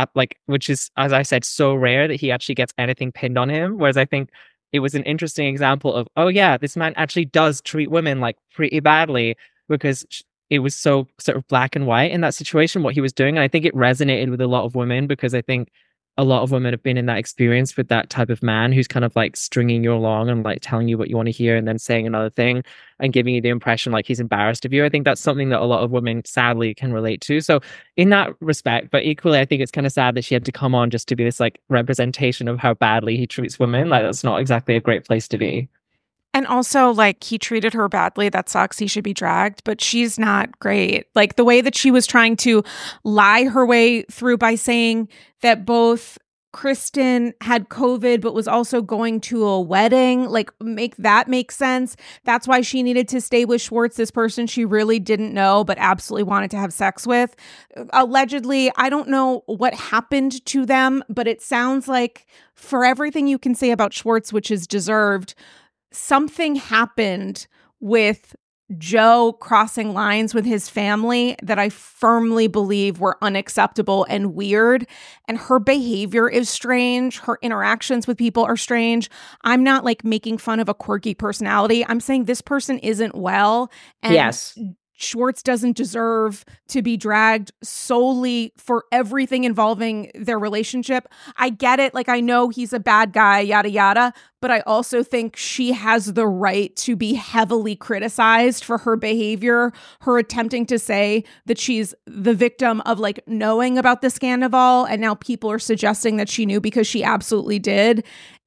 as I said, so rare that he actually gets anything pinned on him. Whereas I think it was an interesting example of, oh yeah, this man actually does treat women like pretty badly, because it was so sort of black and white in that situation, what he was doing. And I think it resonated with a lot of women, because I think a lot of women have been in that experience with that type of man who's kind of like stringing you along and like telling you what you want to hear and then saying another thing and giving you the impression like he's embarrassed of you. I think that's something that a lot of women sadly can relate to. So in that respect, but equally, I think it's kind of sad that she had to come on just to be this like representation of how badly he treats women. Like, that's not exactly a great place to be. And also, like, he treated her badly. That sucks. He should be dragged, but she's not great. Like, the way that she was trying to lie her way through by saying that both Kristen had COVID, but was also going to a wedding, like, make sense. That's why she needed to stay with Schwartz, this person she really didn't know, but absolutely wanted to have sex with. Allegedly, I don't know what happened to them, but it sounds like, for everything you can say about Schwartz, which is deserved, something happened with Joe crossing lines with his family that I firmly believe were unacceptable and weird. And her behavior is strange. Her interactions with people are strange. I'm not like making fun of a quirky personality. I'm saying this person isn't well. And yes. Schwartz doesn't deserve to be dragged solely for everything involving their relationship. I get it. Like, I know he's a bad guy, yada, yada. but I also think she has the right to be heavily criticized for her behavior, her attempting to say that she's the victim of like knowing about the Scandival, and now people are suggesting that she knew because she absolutely did.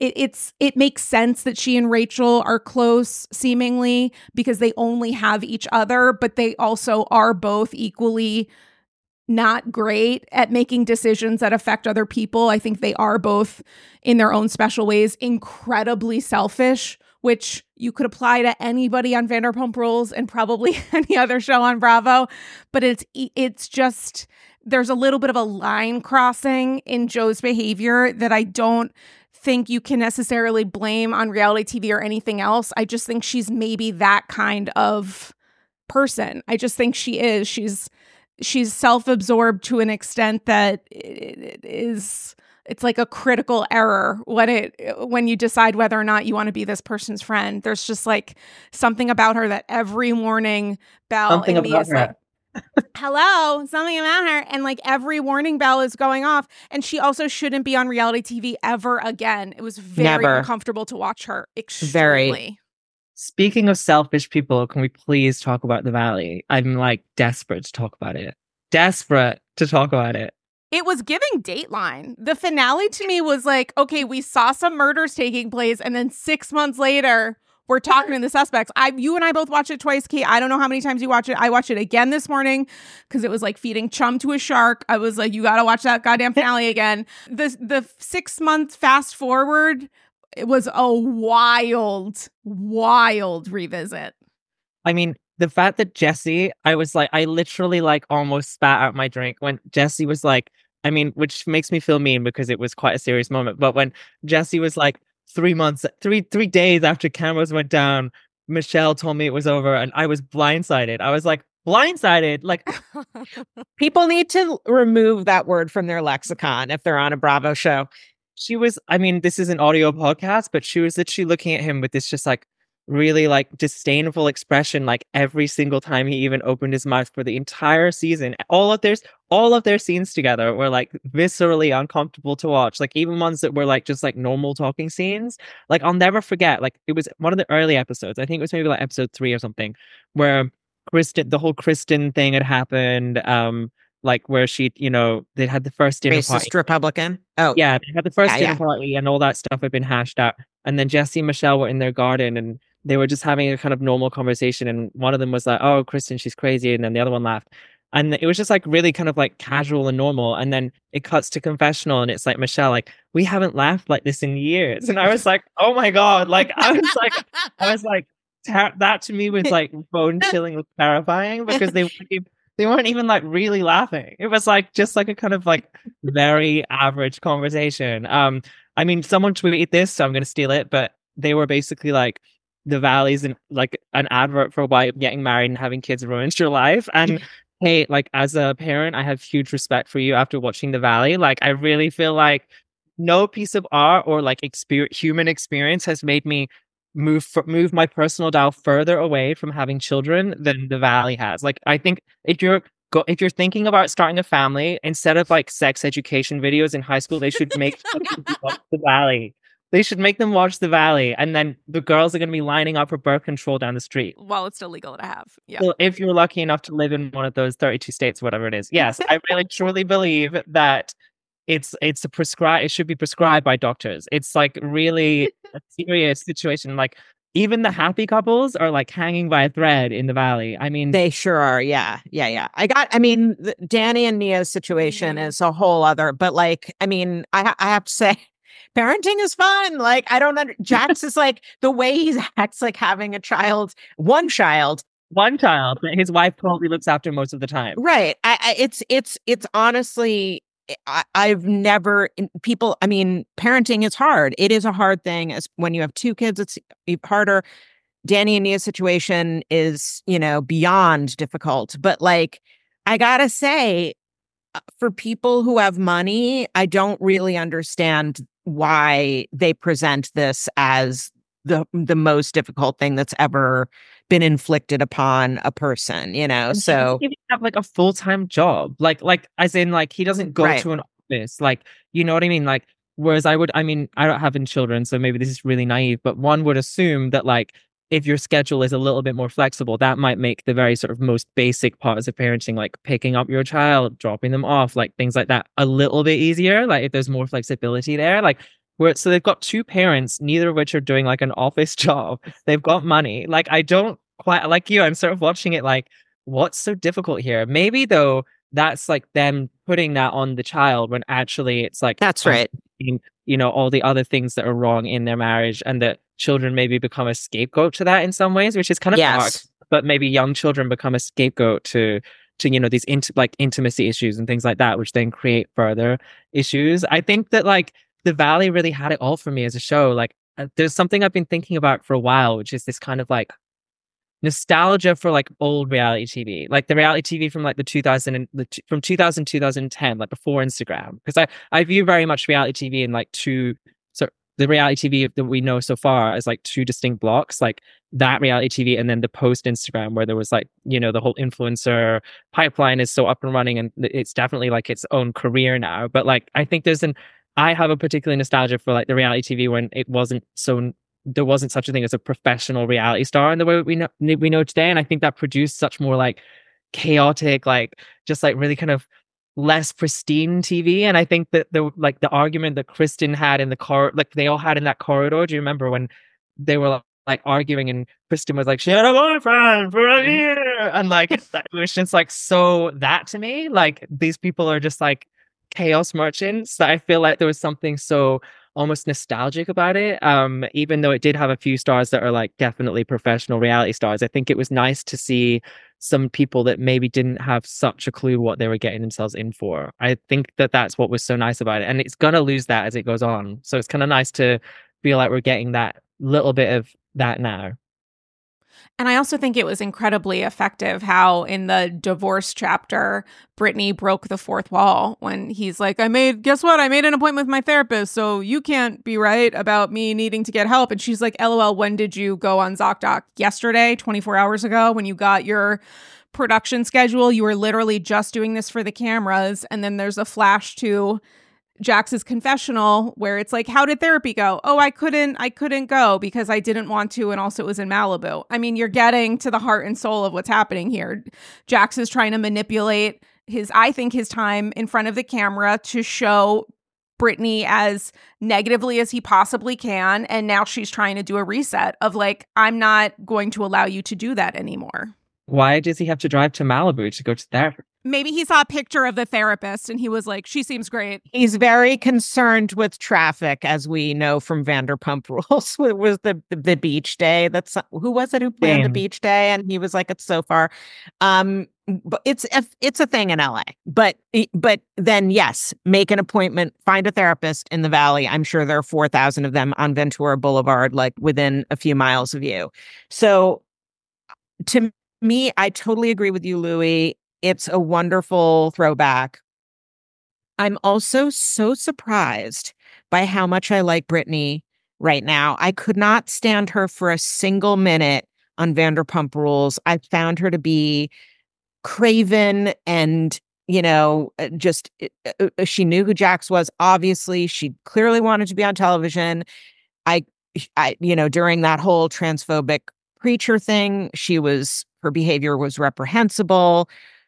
It makes sense that she and Rachel are close, seemingly, because they only have each other, but they also are both equally not great at making decisions that affect other people. I think they are both, in their own special ways, incredibly selfish, which you could apply to anybody on Vanderpump Rules and probably any other show on Bravo. But it's just, there's a little bit of a line crossing in Joe's behavior that I don't think you can necessarily blame on reality TV or anything else. I just think she's maybe that kind of person. I just think she is. She's self-absorbed to an extent that it's like a critical error when you decide whether or not you want to be this person's friend. There's just like something about her that every morning bell in me is like, hello, something about her. And like every warning bell is going off. And she also shouldn't be on reality TV ever again. It was very uncomfortable to watch her. Extremely. Very. Speaking of selfish people, can we please talk about the Valley? I'm like desperate to talk about it. Desperate to talk about it. It was giving Dateline. The finale to me was like, okay, we saw some murders taking place, and then 6 months later, we're talking to the suspects. You and I both watched it twice, Kate. I don't know how many times you watch it. I watched it again this morning because it was like feeding chum to a shark. I was like, you got to watch that goddamn finale again. The 6 month fast forward, it was a wild revisit. I mean, the fact that Jesse, I literally like almost spat out my drink when Jesse was like, I mean, which makes me feel mean because it was quite a serious moment. But when Jesse was like 3 days after cameras went down, Michelle told me it was over and I was blindsided. I was like, blindsided? Like, people need to remove that word from their lexicon if they're on a Bravo show. She was, I mean, this is an audio podcast, but she was literally looking at him with this just like really like disdainful expression, like every single time he even opened his mouth for the entire season. All of their scenes together were like viscerally uncomfortable to watch. Like even ones that were like just like normal talking scenes. Like I'll never forget, like it was one of the early episodes. I think it was maybe like episode 3 or something, where the whole Kristen thing had happened. Like where she, you know, they had the first dinner party. Racist Republican. Oh, yeah, they had the first dinner party, and all that stuff had been hashed out. And then Jesse and Michelle were in their garden, and they were just having a kind of normal conversation. And one of them was like, "Oh, Kristen, she's crazy," and then the other one laughed. And it was just like really kind of like casual and normal. And then it cuts to confessional, and it's like Michelle, like, "We haven't laughed like this in years." And I was like, "Oh my god!" Like I was like, that to me was like bone chilling, terrifying because they weren't even like really laughing. It was like just like a kind of like very average conversation. I mean, someone tweeted this, so I'm going to steal it, but they were basically like, the Valley's like an advert for why getting married and having kids ruins your life. And hey, like as a parent, I have huge respect for you after watching The Valley. Like I really feel like no piece of art or like human experience has made me move my personal dial further away from having children than The Valley has. Like I think if you're thinking about starting a family, instead of like sex education videos in high school, they should make watch The Valley. They should make them watch The Valley, and then the girls are going to be lining up for birth control down the street while it's still legal to have. Yeah. So if you're lucky enough to live in one of those 32 states, whatever it is, yes, I really truly believe that it should be prescribed by doctors. It's like really a serious situation. Like even the happy couples are like hanging by a thread in The Valley. I mean, they sure are. Yeah. I mean, Danny and Nia's situation is a whole other, but like, I mean, I have to say, parenting is fun. Like, I don't Jax is like the way he acts like having one child that his wife probably looks after most of the time. Right. It's honestly, I've never people. I mean, parenting is hard. It is a hard thing. As when you have 2 kids, it's harder. Danny and Nia's situation is, you know, beyond difficult. But like, I gotta say, for people who have money, I don't really understand why they present this as the most difficult thing that's ever been inflicted upon a person, you know. And so he doesn't have like a full-time job, like as in like he doesn't go to an office, like, you know what I mean? Like Whereas I mean, I don't have any children, so maybe this is really naive, but one would assume that like if your schedule is a little bit more flexible, that might make the very sort of most basic parts of parenting, like picking up your child, dropping them off, like things like that, a little bit easier. Like if there's more flexibility there, like where so they've got two parents, neither of which are doing like an office job. They've got money. Like I don't quite like you. I'm sort of watching it like, what's so difficult here? Maybe though, that's like them putting that on the child when actually it's like That's right. you know, all the other things that are wrong in their marriage, and that children maybe become a scapegoat to that in some ways, which is kind of dark. Yes. But maybe young children become a scapegoat to you know these like intimacy issues and things like that, which then create further issues. I think that like The Valley really had it all for me as a show. Like there's something I've been thinking about for a while, which is this kind of like nostalgia for like old reality TV, like the reality TV from like from 2000 2010, like before Instagram. Because I view very much reality TV in like two, so the reality TV that we know so far as like two distinct blocks, like that reality TV and then the post Instagram where there was like, you know, the whole influencer pipeline is so up and running, and it's definitely like its own career now. But like I think I have a particular nostalgia for like the reality TV when it wasn't so, there wasn't such a thing as a professional reality star in the way we know today. And I think that produced such more like chaotic, like just like really kind of less pristine TV. And I think that the argument that Kristen had in the like they all had in that corridor. Do you remember when they were like arguing and Kristen was like, she had a boyfriend for a year, and like it was just like, so that to me, like these people are just like chaos merchants. That I feel like there was something so almost nostalgic about it. Even though it did have a few stars that are like definitely professional reality stars, I think it was nice to see some people that maybe didn't have such a clue what they were getting themselves in for. I think that that's what was so nice about it, and it's gonna lose that as it goes on. So it's kind of nice to feel like we're getting that little bit of that now. And I also think it was incredibly effective how in the divorce chapter, Brittany broke the fourth wall when he's like, guess what? I made an appointment with my therapist, so you can't be right about me needing to get help. And she's like, LOL, when did you go on ZocDoc? Yesterday, 24 hours ago, when you got your production schedule, you were literally just doing this for the cameras. And then there's a flash to Jax's confessional where it's like, how did therapy go? Oh, I couldn't go because I didn't want to, and also it was in Malibu. I mean, you're getting to the heart and soul of what's happening here. Jax is trying to manipulate his time in front of the camera to show Brittany as negatively as he possibly can, and now she's trying to do a reset of like, I'm not going to allow you to do that anymore. Why does he have to drive to Malibu to go to therapy? Maybe he saw a picture of the therapist and he was like, she seems great. He's very concerned with traffic, as we know from Vanderpump Rules. It was the beach day. Who was it who planned the beach day? And he was like, it's so far. But it's a thing in LA. But then yes, make an appointment, find a therapist in the Valley. I'm sure there are 4,000 of them on Ventura Boulevard, like within a few miles of you. So to me, I totally agree with you, Louie. It's a wonderful throwback. I'm also so surprised by how much I like Brittany right now. I could not stand her for a single minute on Vanderpump Rules. I found her to be craven and, you know, just she knew who Jax was. Obviously, she clearly wanted to be on television. I you know, during that whole transphobic preacher thing, her behavior was reprehensible.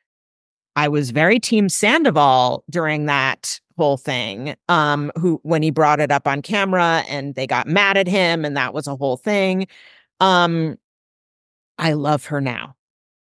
I was very team Sandoval during that whole thing, when he brought it up on camera and they got mad at him and that was a whole thing. I love her now.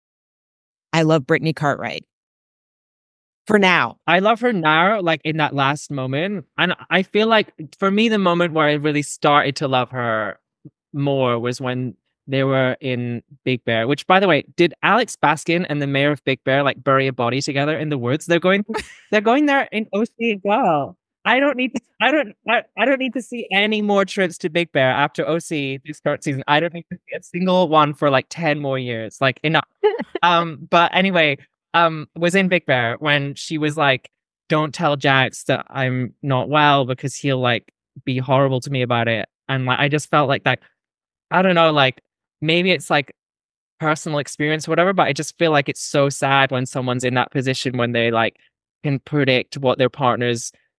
I love Brittany Cartwright. For now. I love her now, like in that last moment. And I feel like for me, the moment where I really started to love her more was when they were in Big Bear, which, by the way, did Alex Baskin and the mayor of Big Bear like bury a body together in the woods? They're going there in OC as well. I don't need to see any more trips to Big Bear after OC this current season. I don't need to see a single one for like 10 more years. Like enough. But anyway, was in Big Bear when she was like, don't tell Jax that I'm not well because he'll like be horrible to me about it. And like I just felt like that, I don't know, like maybe it's like personal experience or whatever, but I just feel like it's so sad when someone's in that position when they like can predict what their partner's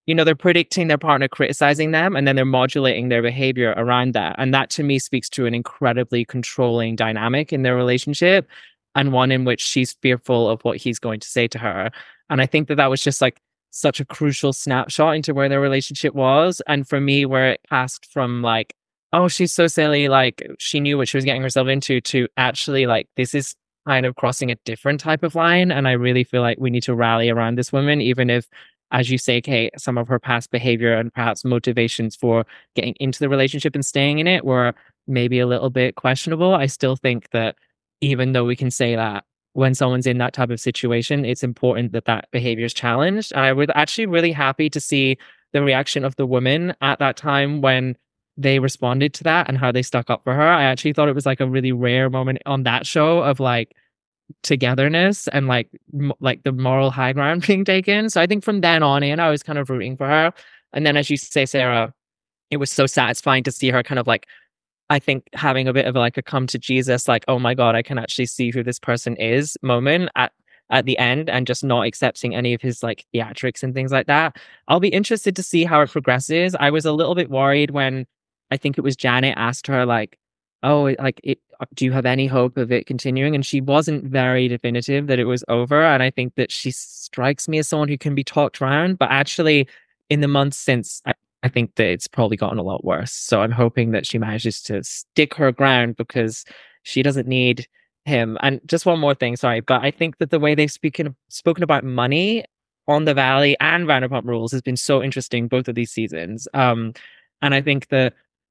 they're predicting their partner criticizing them, and then they're modulating their behavior around that. And that to me speaks to an incredibly controlling dynamic in their relationship, and one in which she's fearful of what he's going to say to her. And I think that was just like such a crucial snapshot into where their relationship was. And for me, where it passed from like, oh, she's so silly, like she knew what she was getting herself into, to actually like, this is kind of crossing a different type of line. And I really feel like we need to rally around this woman, even if, as you say, Kate, some of her past behavior and perhaps motivations for getting into the relationship and staying in it were maybe a little bit questionable. I still think that even though we can say that when someone's in that type of situation, it's important that that behavior is challenged. And I was actually really happy to see the reaction of the women at that time when they responded to that and how they stuck up for her. I actually thought it was like a really rare moment on that show of like togetherness and like the moral high ground being taken. So I think from then on in, I was kind of rooting for her. And then, as you say, Sarah, it was so satisfying to see her kind of like, I think, having a bit of like a come to Jesus, like, oh my God, I can actually see who this person is moment at the end, and just not accepting any of his like theatrics and things like that. I'll be interested to see how it progresses. I was a little bit worried when I think it was Janet asked her like, oh, like, do you have any hope of it continuing? And she wasn't very definitive that it was over. And I think that she strikes me as someone who can be talked around, but actually in the months since, I think that it's probably gotten a lot worse. So I'm hoping that she manages to stick her ground, because she doesn't need him. And just one more thing, sorry, but I think that the way they've spoken about money on the Valley and Vanderpump Rules has been so interesting both of these seasons. And I think that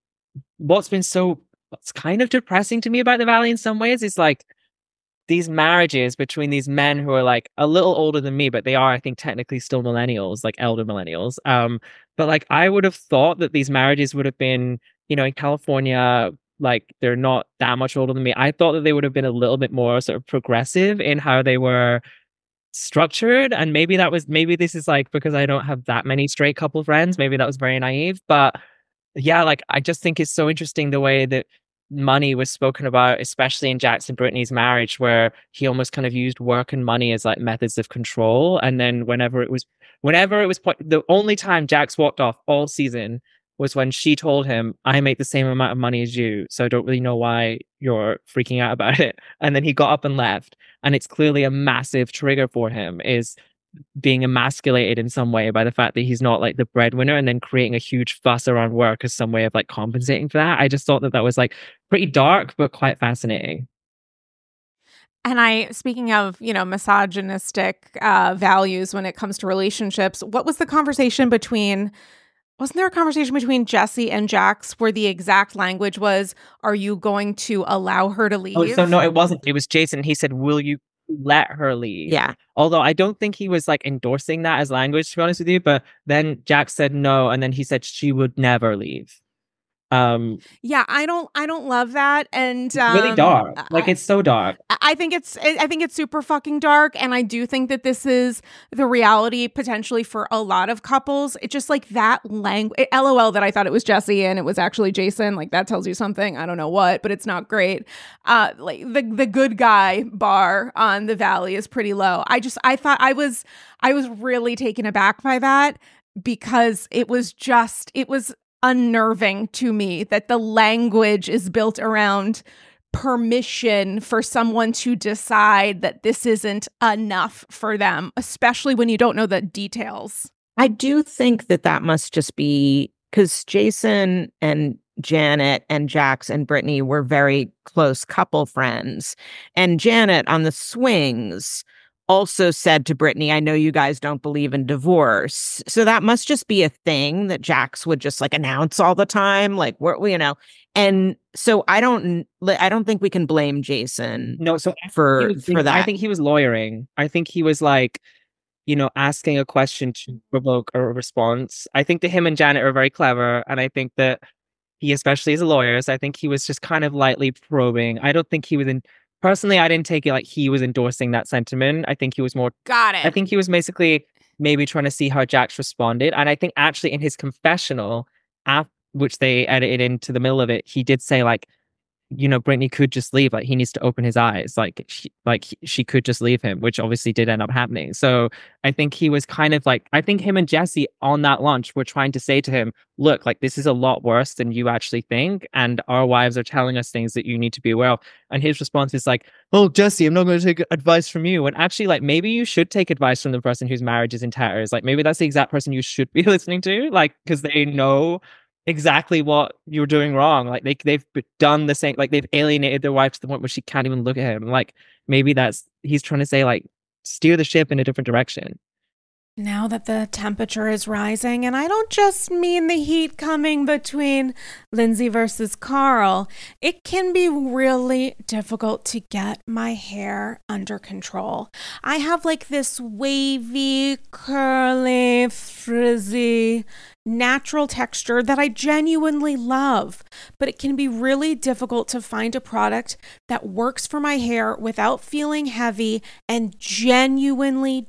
what's kind of depressing to me about the Valley in some ways is like these marriages between these men who are like a little older than me, but they are, I think, technically still millennials, like elder millennials. But like I would have thought that these marriages would have been, in California, like they're not that much older than me. I thought that they would have been a little bit more sort of progressive in how they were structured. And maybe this is like because I don't have that many straight couple friends. Maybe that was very naive. But yeah, like I just think it's so interesting the way that money was spoken about, especially in Jax and Brittany's marriage, where he almost kind of used work and money as like methods of control. And then whenever it was the only time Jax walked off all season was when she told him, I make the same amount of money as you, so I don't really know why you're freaking out about it. And then he got up and left. And it's clearly a massive trigger for him, is being emasculated in some way by the fact that he's not like the breadwinner, and then creating a huge fuss around work as some way of like compensating for that. I just thought that was like pretty dark, but quite fascinating. And speaking of, misogynistic values when it comes to relationships, what was the conversation wasn't there a conversation between Jesse and Jax where the exact language was, are you going to allow her to leave? Oh, so no, it wasn't. It was Jason. He said, will you let her leave? Yeah. Although I don't think he was like endorsing that as language, to be honest with you. But then Jax said no, and then he said she would never leave. Yeah, I don't love that, and it's really dark. Like it's so dark. I think it's super fucking dark, and I do think that this is the reality potentially for a lot of couples. It's just like that language. LOL that I thought it was Jesse and it was actually Jason. Like that tells you something. I don't know what, but it's not great. Like the good guy bar on the Valley is pretty low. I thought I was really taken aback by that, because it was unnerving to me that the language is built around permission for someone to decide that this isn't enough for them, especially when you don't know the details. I do think that must just be because Jason and Janet and Jax and Brittany were very close couple friends. And Janet on the swings also said to Brittany, I know you guys don't believe in divorce. So that must just be a thing that Jax would just like announce all the time. Like, and so I don't think we can blame Jason. No, so for that. I think he was lawyering. I think he was like, asking a question to provoke a response. I think that him and Janet are very clever. And I think that he especially is a lawyer. So I think he was just kind of lightly probing. I don't think he was personally, I didn't take it like he was endorsing that sentiment. I think he was more... Got it. I think he was basically maybe trying to see how Jax responded. And I think actually in his confessional, which they edited into the middle of it, he did say like, Brittany could just leave. Like, he needs to open his eyes. Like, she could just leave him, which obviously did end up happening. So I think he was kind of like, I think him and Jesse on that lunch were trying to say to him, look, like, this is a lot worse than you actually think. And our wives are telling us things that you need to be aware of. And his response is like, oh, Jesse, I'm not going to take advice from you. And actually, like, maybe you should take advice from the person whose marriage is in tatters. Like, maybe that's the exact person you should be listening to, like, because they know exactly what you're doing wrong. Like, they've done the same, like, they've alienated their wife to the point where she can't even look at him. Like, maybe he's trying to say, like, steer the ship in a different direction. Now that the temperature is rising, and I don't just mean the heat coming between Lindsay versus Carl, it can be really difficult to get my hair under control. I have like this wavy, curly, frizzy, natural texture that I genuinely love, but it can be really difficult to find a product that works for my hair without feeling heavy and genuinely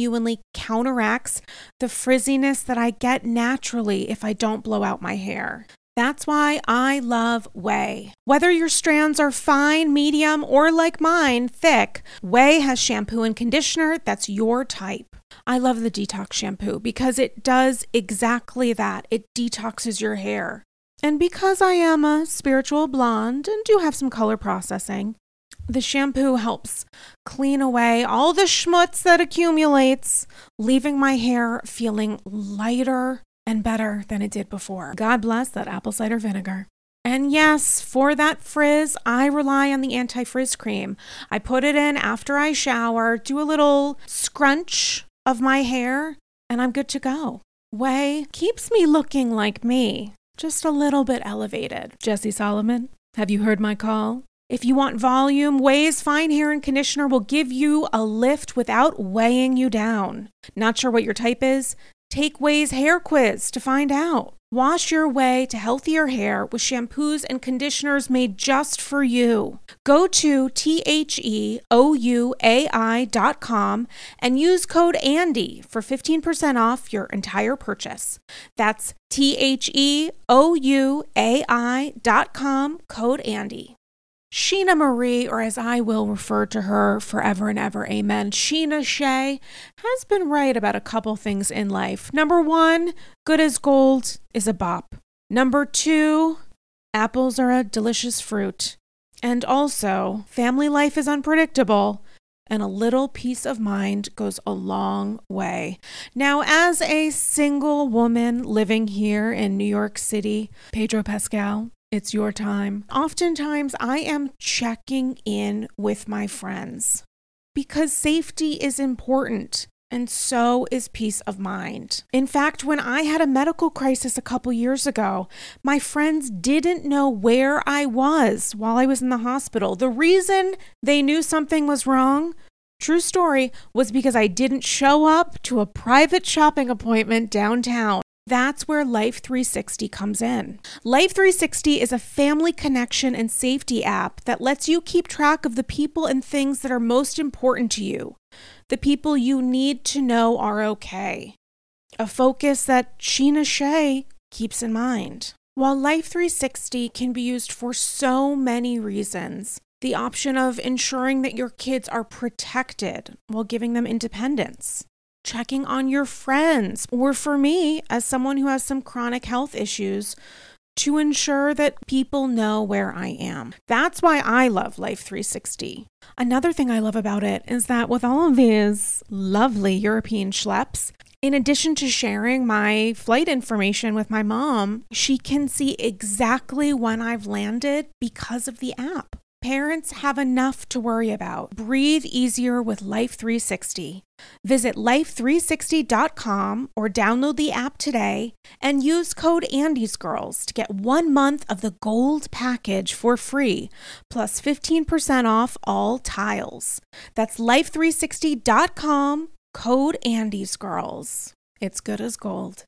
counteracts the frizziness that I get naturally if I don't blow out my hair. That's why I love Ouai. Whether your strands are fine, medium, or like mine, thick, Ouai has shampoo and conditioner that's your type. I love the detox shampoo because it does exactly that. It detoxes your hair. And because I am a spiritual blonde and do have some color processing, the shampoo helps clean away all the schmutz that accumulates, leaving my hair feeling lighter and better than it did before. God bless that apple cider vinegar. And yes, for that frizz, I rely on the anti-frizz cream. I put it in after I shower, do a little scrunch of my hair, and I'm good to go. Ouai keeps me looking like me, just a little bit elevated. Jesse Solomon, have you heard my call? If you want volume, Ouai's Fine Hair and Conditioner will give you a lift without weighing you down. Not sure what your type is? Take Ouai's hair quiz to find out. Wash your way to healthier hair with shampoos and conditioners made just for you. Go to THEOUAI.com and use code Andy for 15% off your entire purchase. That's THEOUAI.com, code Andy. Sheena Marie, or as I will refer to her forever and ever, amen, Sheena Shea, has been right about a couple things in life. Number one, good as gold is a bop. Number two, apples are a delicious fruit. And also, family life is unpredictable, and a little peace of mind goes a long way. Now, as a single woman living here in New York City, Pedro Pascal, it's your time. Oftentimes, I am checking in with my friends because safety is important, and so is peace of mind. In fact, when I had a medical crisis a couple years ago, my friends didn't know where I was while I was in the hospital. The reason they knew something was wrong, true story, was because I didn't show up to a private shopping appointment downtown. That's where Life 360 comes in. Life 360 is a family connection and safety app that lets you keep track of the people and things that are most important to you, the people you need to know are okay. A focus that Sheena Shea keeps in mind. While Life 360 can be used for so many reasons, the option of ensuring that your kids are protected while giving them independence, checking on your friends, or for me, as someone who has some chronic health issues, to ensure that people know where I am. That's why I love Life 360. Another thing I love about it is that with all of these lovely European schleps, in addition to sharing my flight information with my mom, she can see exactly when I've landed because of the app. Parents have enough to worry about. Breathe easier with Life 360. Visit life360.com or download the app today and use code AndysGirls to get 1 month of the gold package for free, plus 15% off all tiles. That's life360.com, code AndysGirls. It's good as gold.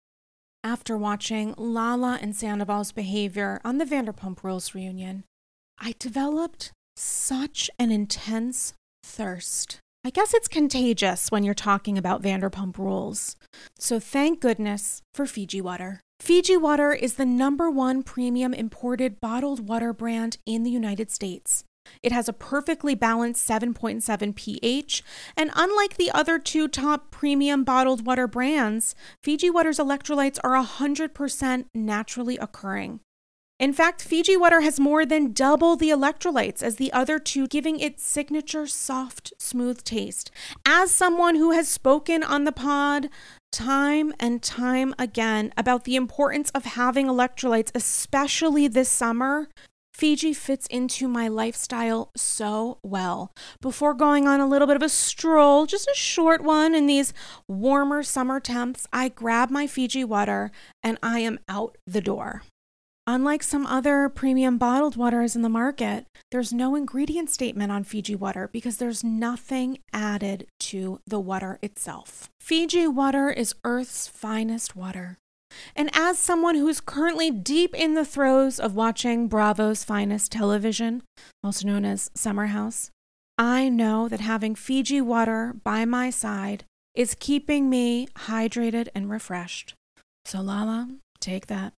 After watching Lala and Sandoval's behavior on the Vanderpump Rules reunion, I developed such an intense thirst I guess it's contagious when you're talking about Vanderpump Rules. So thank goodness for Fiji Water. Fiji Water is the #1 premium imported bottled water brand in the United States. It has a perfectly balanced 7.7 pH, and unlike the other 2 top premium bottled water brands, Fiji Water's electrolytes are 100% naturally occurring. In fact, Fiji Water has more than double the electrolytes as the other 2, giving it signature soft, smooth taste. As someone who has spoken on the pod time and time again about the importance of having electrolytes, especially this summer, Fiji fits into my lifestyle so well. Before going on a little bit of a stroll, just a short one in these warmer summer temps, I grab my Fiji Water and I am out the door. Unlike some other premium bottled waters in the market, there's no ingredient statement on Fiji Water because there's nothing added to the water itself. Fiji Water is Earth's finest water. And as someone who's currently deep in the throes of watching Bravo's finest television, also known as Summer House, I know that having Fiji Water by my side is keeping me hydrated and refreshed. So Lala, take that.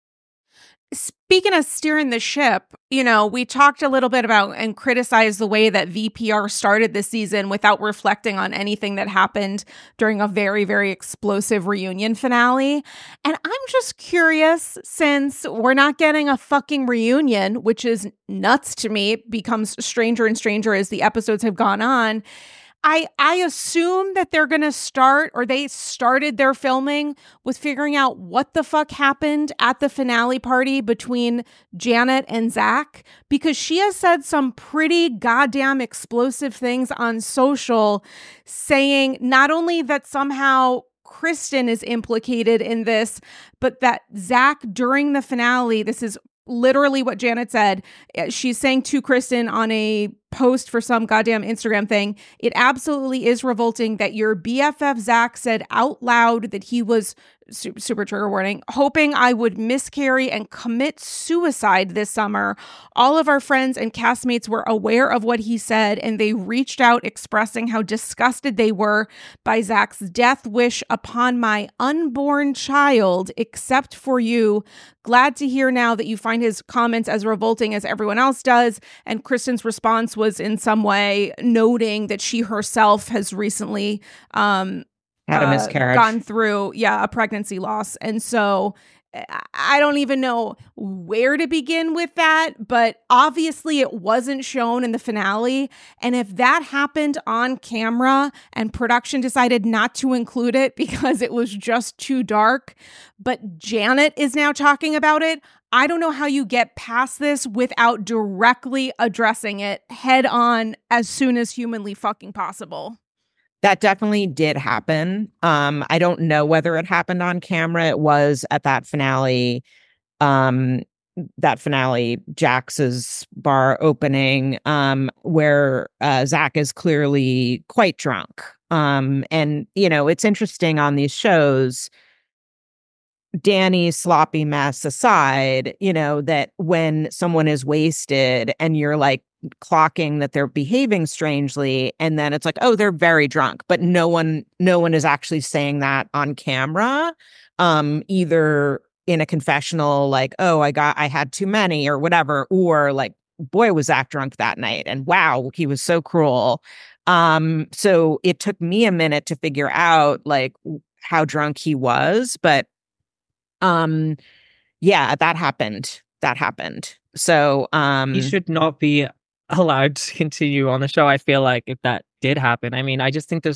Speaking of steering the ship, we talked a little bit about and criticized the way that VPR started this season without reflecting on anything that happened during a very, very explosive reunion finale. And I'm just curious, since we're not getting a fucking reunion, which is nuts to me, it becomes stranger and stranger as the episodes have gone on. I assume that they're going to start, or they started their filming with figuring out what the fuck happened at the finale party between Janet and Zach, because she has said some pretty goddamn explosive things on social, saying not only that somehow Kristen is implicated in this, but that Zach during the finale, this is literally what Janet said. She's saying to Kristen on a post for some goddamn Instagram thing, it absolutely is revolting that your BFF Zach said out loud that he was, super trigger warning, hoping I would miscarry and commit suicide this summer. All of our friends and castmates were aware of what he said, and they reached out expressing how disgusted they were by Zach's death wish upon my unborn child, except for you. Glad to hear now that you find his comments as revolting as everyone else does. And Kristen's response was in some way noting that she herself has recently had a miscarriage, gone through a pregnancy loss. And so I don't even know where to begin with that, but obviously it wasn't shown in the finale. And if that happened on camera and production decided not to include it because it was just too dark, but Janet is now talking about it, I don't know how you get past this without directly addressing it head on as soon as humanly fucking possible. That definitely did happen. I don't know whether it happened on camera. It was at that finale, Jax's bar opening, where Zach is clearly quite drunk. And, it's interesting on these shows, Danny's sloppy mess aside, that when someone is wasted and you're like clocking that they're behaving strangely, and then it's like, oh, they're very drunk, but no one is actually saying that on camera, either in a confessional, like, oh, I had too many or whatever, or like, boy, was Zach drunk that night, and wow, he was so cruel. So it took me a minute to figure out like how drunk he was, but that happened. So he should not be allowed to continue on the show. I feel like if that did happen, I mean, I just think there's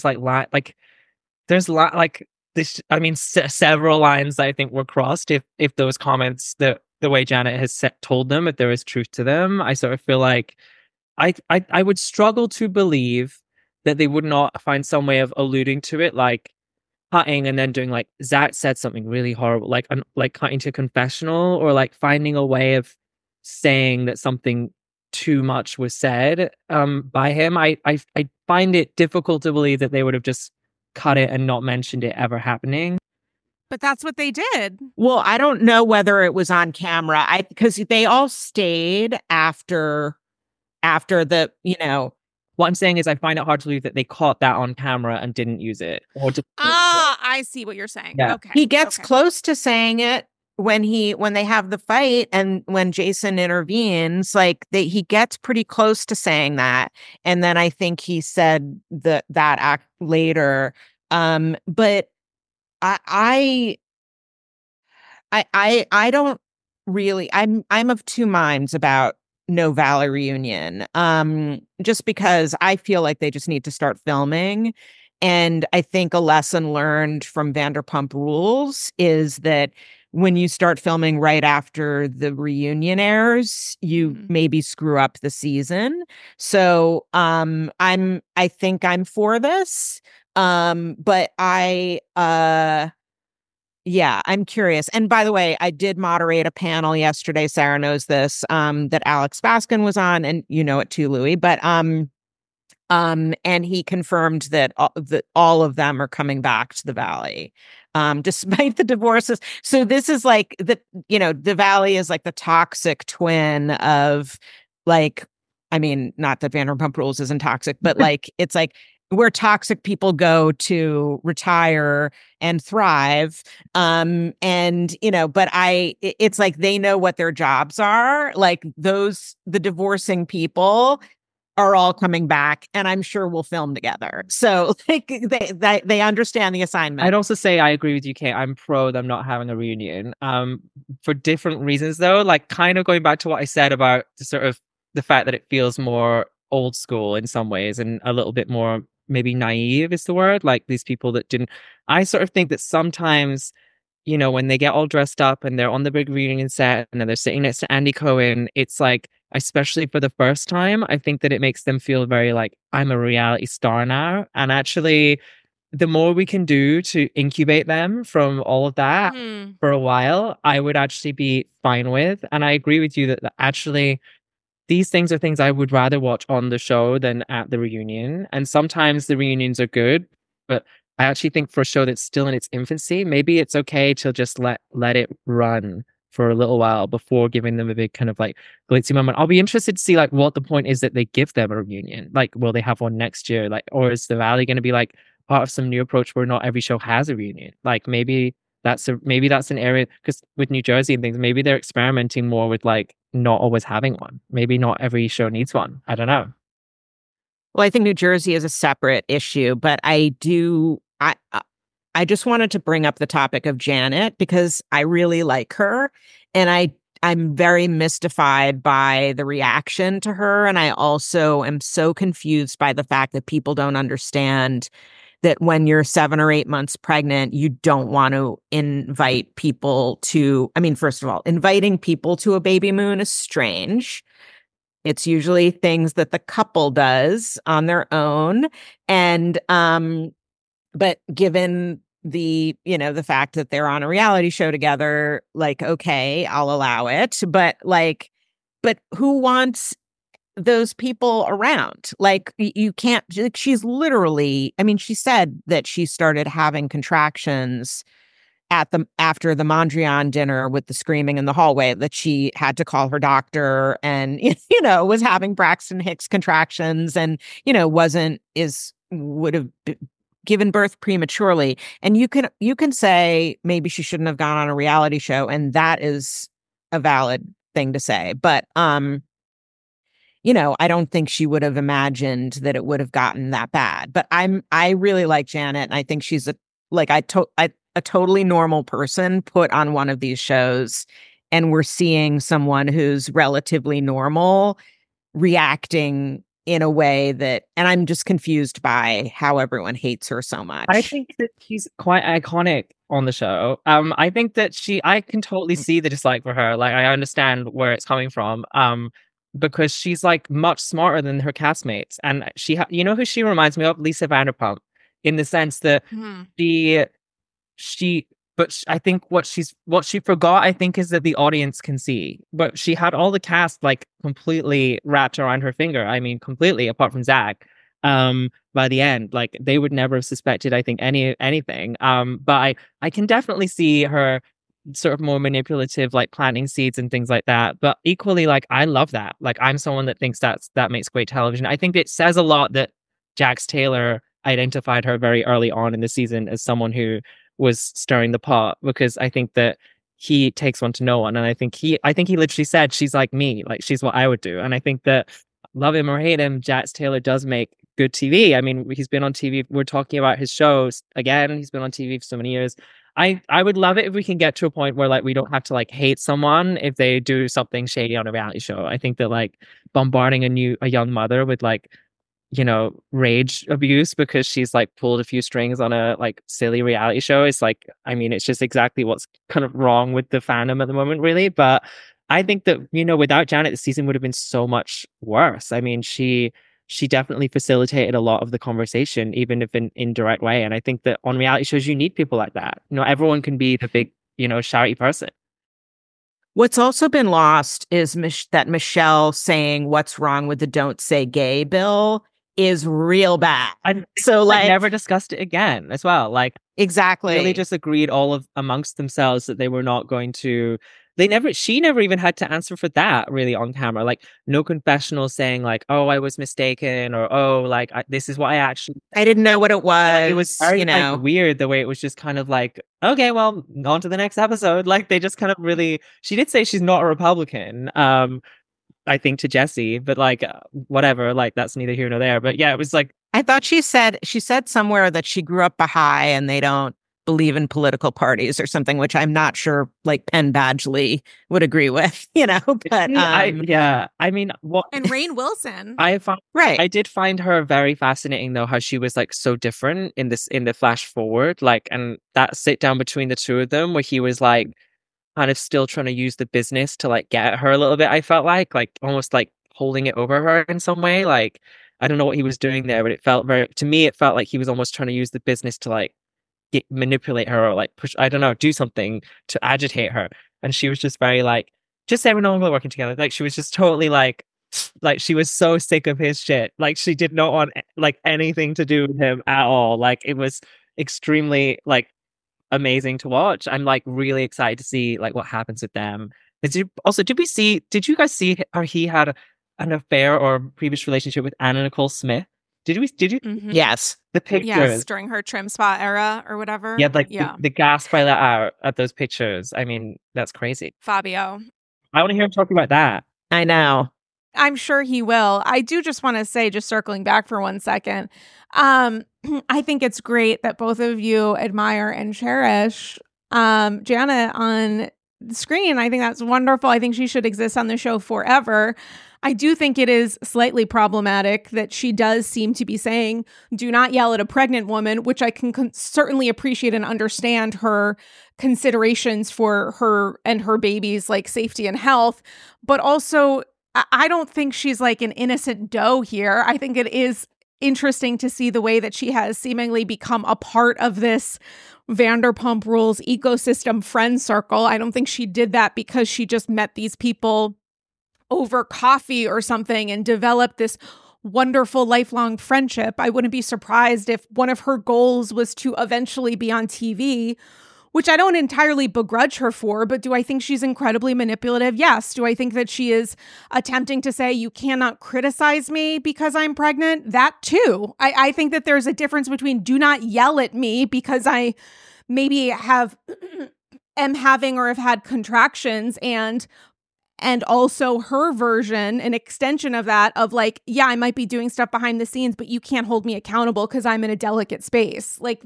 several lines that I think were crossed if those comments, the way Janet has told them, if there is truth to them. I sort of feel like I would struggle to believe that they would not find some way of alluding to it, like cutting and then doing like Zach said something really horrible, like cutting to confessional, or like finding a way of saying that something too much was said by him. I find it difficult to believe that they would have just cut it and not mentioned it ever happening. But that's what they did. Well, I don't know whether it was on camera. because they all stayed after the, What I'm saying is I find it hard to believe that they caught that on camera and didn't use it. Or just I see what you're saying. Yeah. Okay. He gets okay. close to saying it when they have the fight and when Jason intervenes, like he gets pretty close to saying that. And then I think he said that act later. But I don't really, I'm of two minds about no Valley reunion. Just because I feel like they just need to start filming. And I think a lesson learned from Vanderpump Rules is that when you start filming right after the reunion airs, you maybe screw up the season. So I think I'm for this. But yeah, I'm curious. And by the way, I did moderate a panel yesterday. Sarah knows this, that Alex Baskin was on, and you know it too, Louis. But and he confirmed that all of them are coming back to the Valley, despite the divorces. So this is like the Valley is like the toxic twin of, like, I mean, not that Vanderpump Rules isn't toxic, but like it's like where toxic people go to retire and thrive. And but it's like they know what their jobs are. Like the divorcing people are all coming back, and I'm sure we'll film together. So like they understand the assignment. I'd also say I agree with you, Kate. I'm pro them not having a reunion. For different reasons though, like kind of going back to what I said about the fact that it feels more old school in some ways and a little bit more maybe naive is the word. Like these people that didn't. I sort of think that sometimes, when they get all dressed up and they're on the big reunion set and then they're sitting next to Andy Cohen, it's like, especially for the first time, I think that it makes them feel very like, I'm a reality star now. And actually, the more we can do to incubate them from all of that for a while, I would actually be fine with. And I agree with you that actually these things are things I would rather watch on the show than at the reunion. And sometimes the reunions are good, but I actually think for a show that's still in its infancy, maybe it's okay to just let it run for a little while before giving them a big kind of like glitzy moment. I'll be interested to see like what the point is that they give them a reunion. Like, will they have one next year? Like, or is the Valley going to be like part of some new approach where not every show has a reunion? Like maybe that's an area, because with New Jersey and things, maybe they're experimenting more with like not always having one. Maybe not every show needs one. I don't know. Well, I think New Jersey is a separate issue, but I just wanted to bring up the topic of Janet because I really like her, and I'm very mystified by the reaction to her, and I also am so confused by the fact that people don't understand that when you're 7 or 8 months pregnant, you don't want to invite people to, I mean, first of all, inviting people to a baby moon is strange. It's usually things that the couple does on their own. And, but given the fact that they're on a reality show together, like, okay, I'll allow it. But who wants those people around? Like, you can't, she's literally, I mean, she said that she started having contractions after the Mondrian dinner with the screaming in the hallway, that she had to call her doctor and, was having Braxton Hicks contractions and, would have given birth prematurely. And you can say maybe she shouldn't have gone on a reality show, and that is a valid thing to say. But, I don't think she would have imagined that it would have gotten that bad. But I really like Janet, and I think she's a totally normal person put on one of these shows, and we're seeing someone who's relatively normal reacting in a way that, and I'm just confused by how everyone hates her so much. I think that she's quite iconic on the show. I think that I can totally see the dislike for her. Like, I understand where it's coming from. Because she's like much smarter than her castmates, and who she reminds me of? Lisa Vanderpump, in the sense that I think what she forgot, I think, is that the audience can see. But she had all the cast like completely wrapped around her finger. I mean, completely, apart from Zach. By the end, like, they would never have suspected, I think, anything. But I can definitely see her sort of more manipulative, like planting seeds and things like that. But equally, like, I love that. Like, I'm someone that thinks that makes great television. I think it says a lot that Jax Taylor identified her very early on in the season as someone who was stirring the pot, because I think that he takes one to know one. And I think he literally said, she's like me, like she's what I would do. And I think that, love him or hate him, Jax Taylor does make good TV. I mean, he's been on TV. We're talking about his shows again. He's been on TV for so many years. I would love it if we can get to a point where like we don't have to like hate someone if they do something shady on a reality show. I think that like bombarding a young mother with like, you know, rage abuse because she's like pulled a few strings on a like silly reality show is like, I mean, it's just exactly what's kind of wrong with the fandom at the moment, really. But I think that, you know, without Janet, the season would have been so much worse. I mean, she definitely facilitated a lot of the conversation, even if in indirect way. And I think that on reality shows, you need people like that. You know, everyone can be the big, you know, shouty person. What's also been lost is that Michelle saying what's wrong with the Don't Say Gay bill is real bad. And so like never discussed it again as well. Like exactly. Really just agreed amongst themselves that they were not going to. She never even had to answer for that really on camera. Like no confessional saying like, oh, I was mistaken, or oh, like this is what I didn't know what it was. It was very, you know, like, weird the way it was just kind of like, okay, well, on to the next episode. Like they just kind of really. She did say she's not a Republican. I think to Jesse, but like whatever, like that's neither here nor there. But yeah, it was like I thought she said somewhere that she grew up Baha'i and they don't believe in political parties or something, which I'm not sure like Penn Badgley would agree with, you know. But I mean, what and Rainn Wilson. I did find her very fascinating though, how she was like so different in the flash forward, like, and that sit down between the two of them where he was like kind of still trying to use the business to like get at her a little bit. I felt like almost like holding it over her in some way. Like I don't know what he was doing there, but it felt like he was almost trying to use the business to like manipulate her or like push, I don't know, do something to agitate her. And she was just very like, just say we're no longer working together. Like she was just totally like she was so sick of his shit. Like she did not want like anything to do with him at all. Like it was extremely like amazing to watch. I'm like really excited to see like what happens with them. Did you guys see or he had an affair or previous relationship with Anna Nicole Smith? Did you? Mm-hmm. Yes. The pictures. Yes, during her trim spot era or whatever. Yeah, like the gasp I let out at those pictures. I mean, that's crazy. Fabio. I want to hear him talking about that. I know. I'm sure he will. I do just want to say, just circling back for 1 second, I think it's great that both of you admire and cherish Janet on the screen. I think that's wonderful. I think she should exist on the show forever. I do think it is slightly problematic that she does seem to be saying, do not yell at a pregnant woman, which I can certainly appreciate and understand her considerations for her and her baby's like safety and health. But also, I don't think she's like an innocent doe here. I think it is interesting to see the way that she has seemingly become a part of this Vanderpump Rules ecosystem friend circle. I don't think she did that because she just met these people over coffee or something and developed this wonderful lifelong friendship. I wouldn't be surprised if one of her goals was to eventually be on TV, which I don't entirely begrudge her for, but do I think she's incredibly manipulative? Yes. Do I think that she is attempting to say, you cannot criticize me because I'm pregnant? That too. I think that there's a difference between do not yell at me because I maybe am having or have had contractions and also her version, an extension of that, of like, yeah, I might be doing stuff behind the scenes, but you can't hold me accountable because I'm in a delicate space. Like,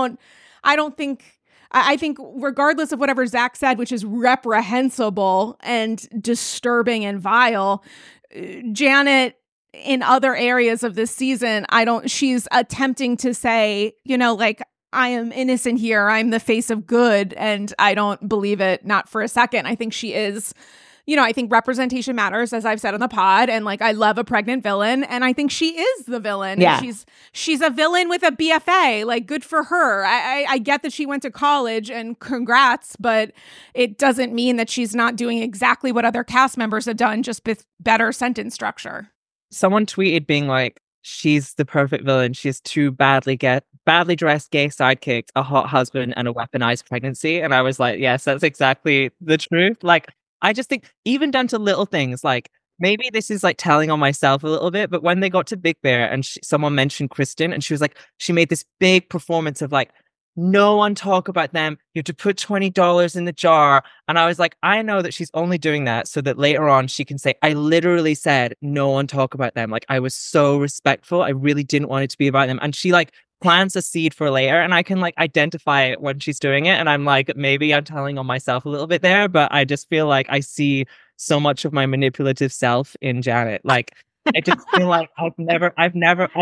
I think regardless of whatever Zach said, which is reprehensible and disturbing and vile, Janet in other areas of this season, she's attempting to say, you know, like, I am innocent here. I'm the face of good. And I don't believe it, not for a second. I think she is. You know, I think representation matters, as I've said on the pod, and like I love a pregnant villain, and I think she is the villain. Yeah. She's a villain with a BFA. Like, good for her. I get that she went to college, and congrats, but it doesn't mean that she's not doing exactly what other cast members have done, just with better sentence structure. Someone tweeted being like, she's the perfect villain. She has two badly dressed gay sidekicks, a hot husband, and a weaponized pregnancy. And I was like, yes, that's exactly the truth. Like, I just think even down to little things, like maybe this is like telling on myself a little bit, but when they got to Big Bear and someone mentioned Kristen, and she was like, she made this big performance of like, no one talk about them. You have to put $20 in the jar. And I was like, I know that she's only doing that so that later on she can say, I literally said, no one talk about them. Like, I was so respectful. I really didn't want it to be about them. And she like plants a seed for later, and I can like identify it when she's doing it. And I'm like, maybe I'm telling on myself a little bit there, but I just feel like I see so much of my manipulative self in Janet. Like, I just feel like I've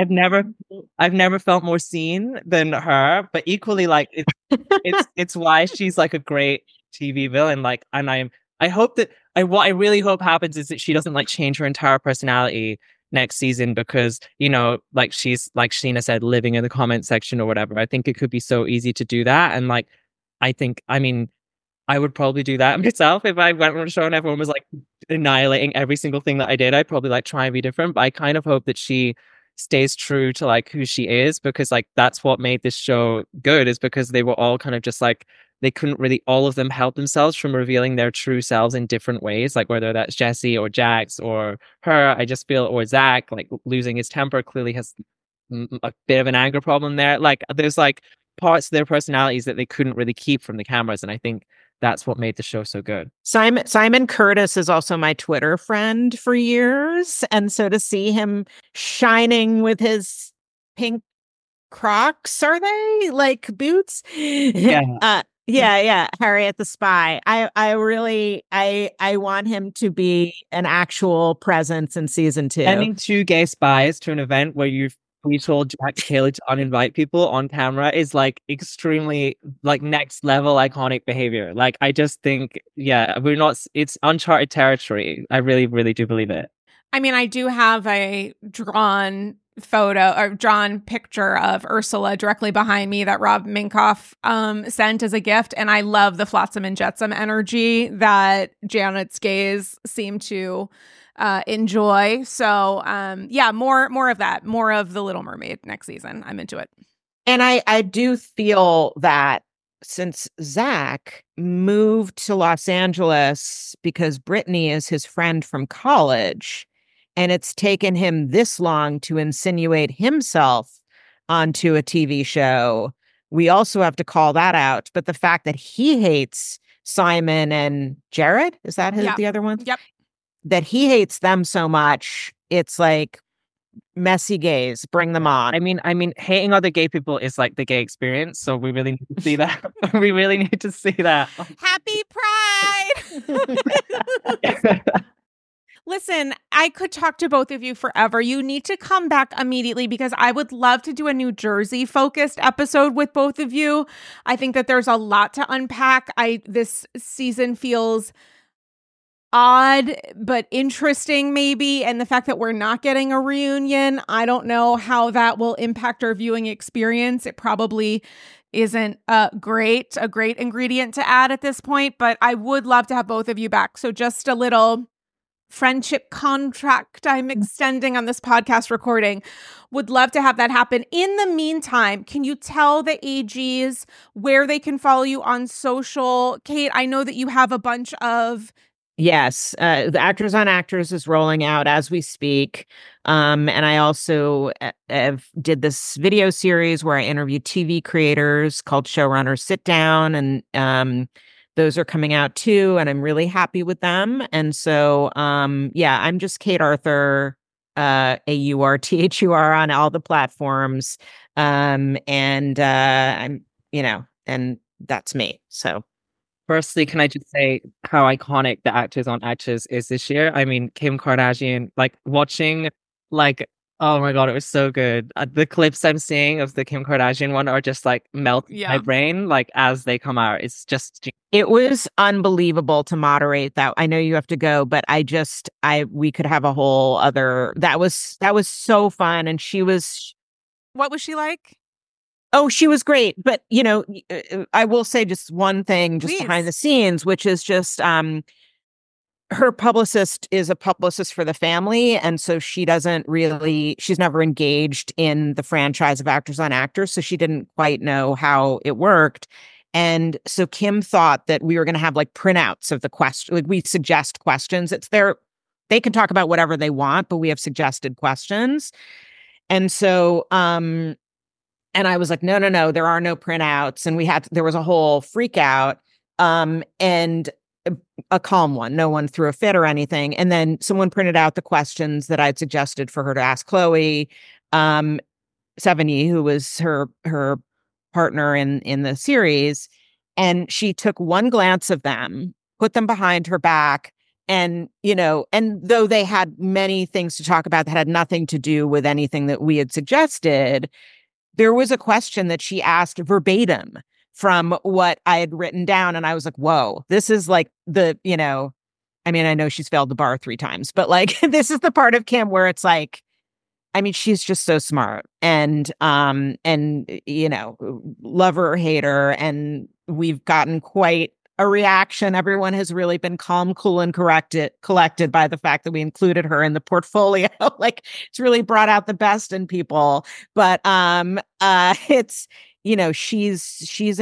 never felt more seen than her. But equally, like it's why she's like a great TV villain. Like, and I hope that what I really hope happens is that she doesn't like change her entire personality next season, because like she's, like Sheena said, living in the comment section or whatever. I think it could be so easy to do that, and like I mean, I would probably do that myself if I went on a show and everyone was like annihilating every single thing that I did. I'd probably like try and be different, but I kind of hope that she stays true to like who she is, because like that's what made this show good, is because they were all kind of just like, they couldn't really all of them help themselves from revealing their true selves in different ways, like whether that's Jesse or Jax or her, I just feel, or Zach, like losing his temper, clearly has a bit of an anger problem there. Like there's like parts of their personalities that they couldn't really keep from the cameras, and I think that's what made the show so good. Simon Curtis is also my Twitter friend for years, and so to see him shining with his pink Crocs, are they like boots? Yeah. Yeah, Harriet the Spy. I really want him to be an actual presence in season 2. Sending 2 gay spies to an event where we told Jax Haley to uninvite people on camera is like extremely like next level iconic behavior. Like, I just think, yeah, it's uncharted territory. I really, really do believe it. I mean, I do have a drawn picture of Ursula directly behind me that Rob Minkoff sent as a gift, and I love the Flotsam and Jetsam energy that Janet's gays seem to enjoy. So yeah, more of that, more of The Little Mermaid next season. I'm into it. And I do feel that since Zach moved to Los Angeles because Brittany is his friend from college, and it's taken him this long to insinuate himself onto a TV show, we also have to call that out. But the fact that he hates Simon and Jared, is that the other one? Yep. That he hates them so much, it's like messy gays, bring them on. I mean, hating other gay people is like the gay experience, so we really need to see that. We really need to see that. Happy Pride! Listen, I could talk to both of you forever. You need to come back immediately, because I would love to do a New Jersey focused episode with both of you. I think that there's a lot to unpack. This season feels odd but interesting, maybe, and the fact that we're not getting a reunion, I don't know how that will impact our viewing experience. It probably isn't a great ingredient to add at this point, but I would love to have both of you back. So just a little friendship contract I'm extending on this podcast recording. Would love to have that happen. In the meantime, can you tell the AGs where they can follow you on social? Kate, I know that you have a bunch of... Yes, the Actors on Actors is rolling out as we speak. And I also did this video series where I interview TV creators called Showrunners Sit Down. And those are coming out too. And I'm really happy with them. And so, yeah, I'm just Kate Arthur, AURTHUR on all the platforms. And I'm, and that's me. So. Firstly, can I just say how iconic the Actors on Actors is this year? I mean, Kim Kardashian, like watching, like, oh my God, it was so good. The clips I'm seeing of the Kim Kardashian one are just like melt my brain, like as they come out. It's just... It was unbelievable to moderate that. I know you have to go, but we could have a whole other, that was so fun. And she was... What was she like? Oh, she was great. But, I will say just one thing just behind the scenes, which is just her publicist is a publicist for the family, and so she's never engaged in the franchise of Actors on Actors, so she didn't quite know how it worked. And so Kim thought that we were going to have like printouts of the question, like we suggest questions. They can talk about whatever they want, but we have suggested questions. And so and I was like, no, there are no printouts. And there was a whole freak out. And a calm one. No one threw a fit or anything. And then someone printed out the questions that I'd suggested for her to ask Chloe Sevigny, who was her partner in the series. And she took one glance of them, put them behind her back. And, and though they had many things to talk about that had nothing to do with anything that we had suggested, there was a question that she asked verbatim from what I had written down. And I was like, whoa, this is like I know she's failed the bar 3 times, but like, this is the part of Kim where it's like, I mean, she's just so smart and love her or hate her. And we've gotten quite a reaction. Everyone has really been calm, cool, and collected by the fact that we included her in the portfolio. Like, it's really brought out the best in people. But it's, she's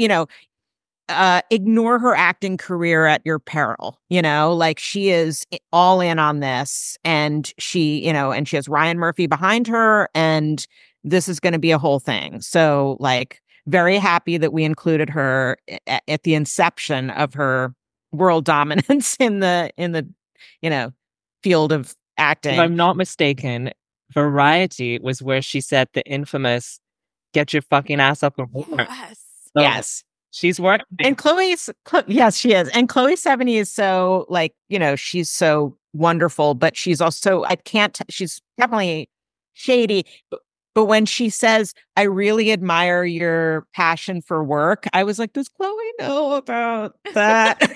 ignore her acting career at your peril, like she is all in on this, and she has Ryan Murphy behind her, and this is going to be a whole thing. So like, very happy that we included her at the inception of her world dominance in the field of acting. If I'm not mistaken, Variety was where she said the infamous "Get your fucking ass up and work." Yes. So yes. She's working. And yes, she is. And Chloe Sevigny is so she's so wonderful, but she's also, she's definitely shady. But when she says, I really admire your passion for work, I was like, does Chloe know about that?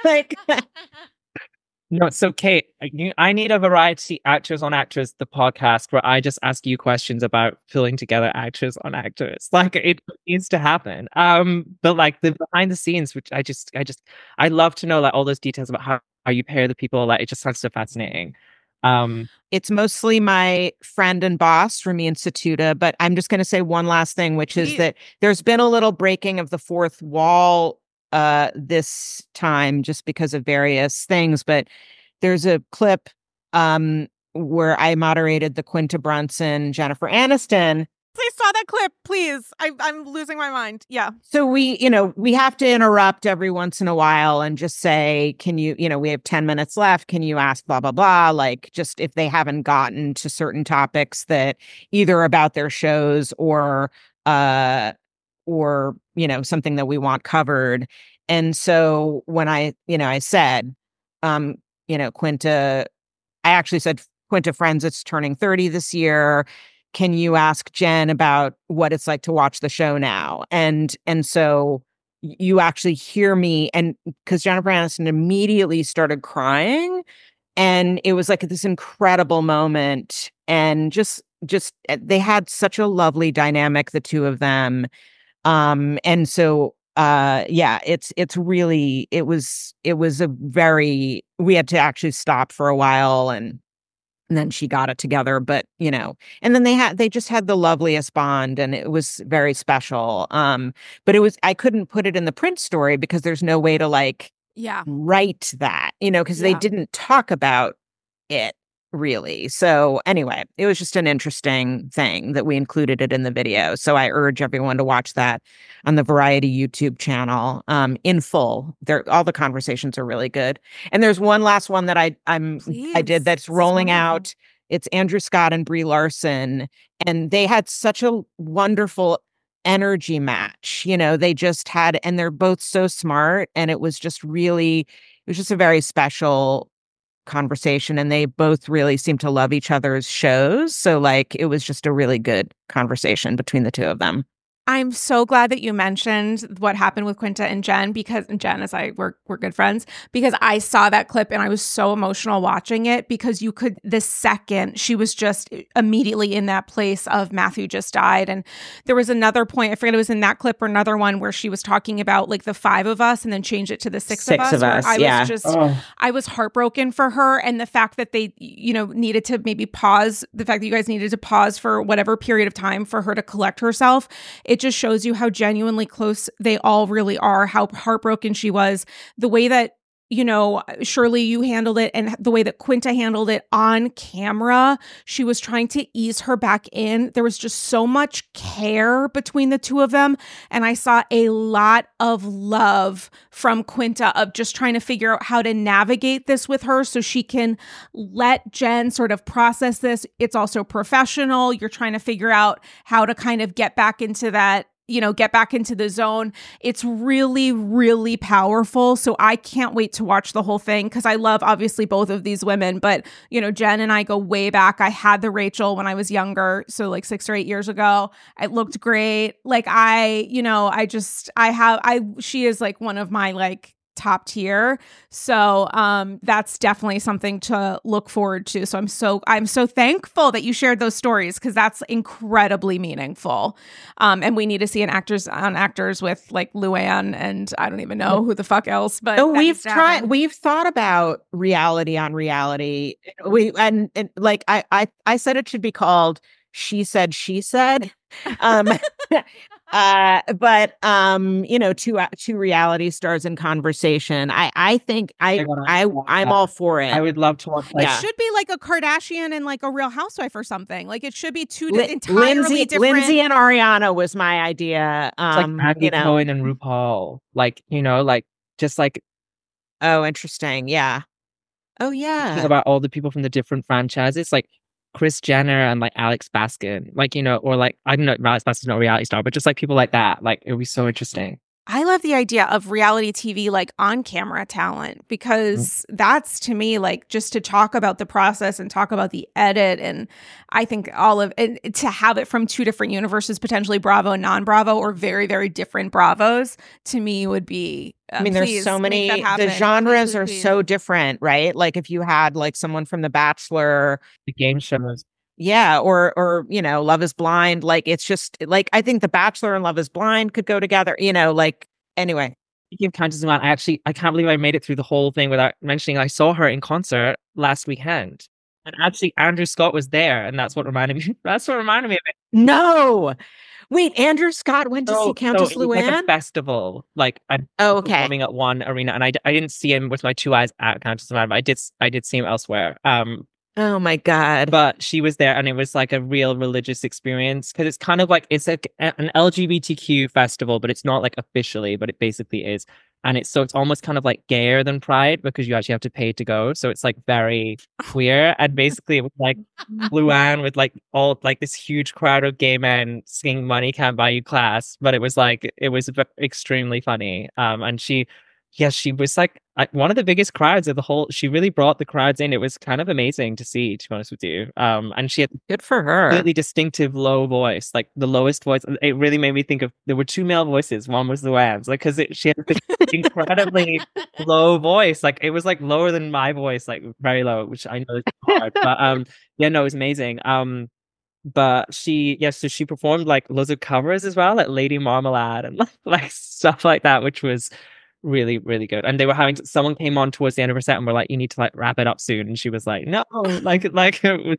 No, so Kate, I need a Variety Actors on Actors, the podcast, where I just ask you questions about pulling together actors on actors. Like, it needs to happen. But like the behind the scenes, which I love to know like all those details about how you pair the people. Like, it just sounds so fascinating. It's mostly my friend and boss, Ramin Satuda, but I'm just going to say one last thing, which is that there's been a little breaking of the fourth wall this time just because of various things, but there's a clip where I moderated the Quinta Brunson, Jennifer Aniston. Please saw that clip, please. I'm losing my mind. Yeah. So we have to interrupt every once in a while and just say, can you, we have 10 minutes left. Can you ask blah, blah, blah? Like, just if they haven't gotten to certain topics that either about their shows or something that we want covered. And so when I said, Quinta, I actually said, Quinta Friends, it's turning 30 this year. Can you ask Jen about what it's like to watch the show now? And so you actually hear me, and because Jennifer Aniston immediately started crying, and it was like this incredible moment, and just they had such a lovely dynamic, the two of them. And so it's really, it was we had to actually stop for a while, and then she got it together, but and then they just had the loveliest bond, and it was very special. But I couldn't put it in the print story because there's no way to write that, because they didn't talk about it really. So anyway, it was just an interesting thing that we included it in the video. So I urge everyone to watch that on the Variety YouTube channel in full. All the conversations are really good. And there's one last one that I did that's rolling out. It's Andrew Scott and Brie Larson, and they had such a wonderful energy match. They just had, and they're both so smart, and it was just a very special conversation, and they both really seem to love each other's shows. So it was just a really good conversation between the two of them. I'm so glad that you mentioned what happened with Quinta and Jen, because Jen, as we're good friends, because I saw that clip and I was so emotional watching it, because you could, the second she was just immediately in that place of Matthew just died. And there was another point, I forget it was in that clip or another one, where she was talking about like the 5 of us and then changed it to the 6 of us. I was heartbroken for her, and the fact that they, needed to maybe pause, the fact that you guys needed to pause for whatever period of time for her to collect herself. It just shows you how genuinely close they all really are, how heartbroken she was, the way that, Shirley, you handled it, and the way that Quinta handled it on camera. She was trying to ease her back in. There was just so much care between the two of them. And I saw a lot of love from Quinta of just trying to figure out how to navigate this with her so she can let Jen sort of process this. It's also professional. You're trying to figure out how to kind of get back into that, get back into the zone. It's really, really powerful. So I can't wait to watch the whole thing, because I love obviously both of these women, but Jen and I go way back. I had the Rachel when I was younger, so like 6 or 8 years ago. It looked great. Like she is like one of my like top tier. So that's definitely something to look forward to. So I'm so thankful that you shared those stories, because that's incredibly meaningful. And we need to see an actors with like Luann and I don't even know who the fuck else. But we've thought about reality on reality. And like I said it should be called She Said She Said. But two reality stars in conversation. I think I'm all for it. I would love to watch. It should be like a Kardashian and like a Real Housewife or something. Like it should be two entirely different. Lindsay and Ariana was my idea. It's like Andy Cohen and RuPaul. Like just like. Oh, interesting. Yeah. Oh, yeah. Think about all the people from the different franchises, like Kris Jenner and like Alex Baskin, like, or like, I don't know, Alex Baskin's not a reality star, but just like people like that, like it would be so interesting. I love the idea of reality TV, like on camera talent, because that's to me, like just to talk about the process and talk about the edit. And I think and to have it from 2 different universes, potentially Bravo and non-Bravo, or very, very different Bravos, to me would be, there's so many, the genres are so different, right? Like if you had like someone from The Bachelor, the game shows. Yeah, or Love is Blind. Like it's just like I think The Bachelor and Love is Blind could go together. Like anyway. Speaking of Countess Luann, I can't believe I made it through the whole thing without mentioning I saw her in concert last weekend, and actually Andrew Scott was there, and that's what reminded me. That's what reminded me of it. No, wait, Andrew Scott went to see Countess Luann? Like a festival. Like okay, performing at one arena, and I didn't see him with my 2 eyes at Countess Luann, but I did see him elsewhere. Oh my God. But she was there, and it was like a real religious experience, because it's kind of like it's like an LGBTQ festival, but it's not like officially, but it basically is. And it's almost kind of like gayer than Pride, because you actually have to pay to go. So it's like very queer. And basically it was like Luann with like all like this huge crowd of gay men singing Money Can't Buy You Class. But it was extremely funny. And she was like one of the biggest crowds of the whole. She really brought the crowds in. It was kind of amazing to see, to be honest with you. And she had good for her, really distinctive low voice, like the lowest voice. It really made me think of, there were 2 male voices. One was Luann's, like because she had this incredibly low voice. Like it was like lower than my voice, like very low, which I know is hard. But it was amazing. But so she performed like loads of covers as well, like Lady Marmalade and like stuff like that, which was really, really good. And they were someone came on towards the end of her set and were like, you need to like wrap it up soon. And she was like, no, like it was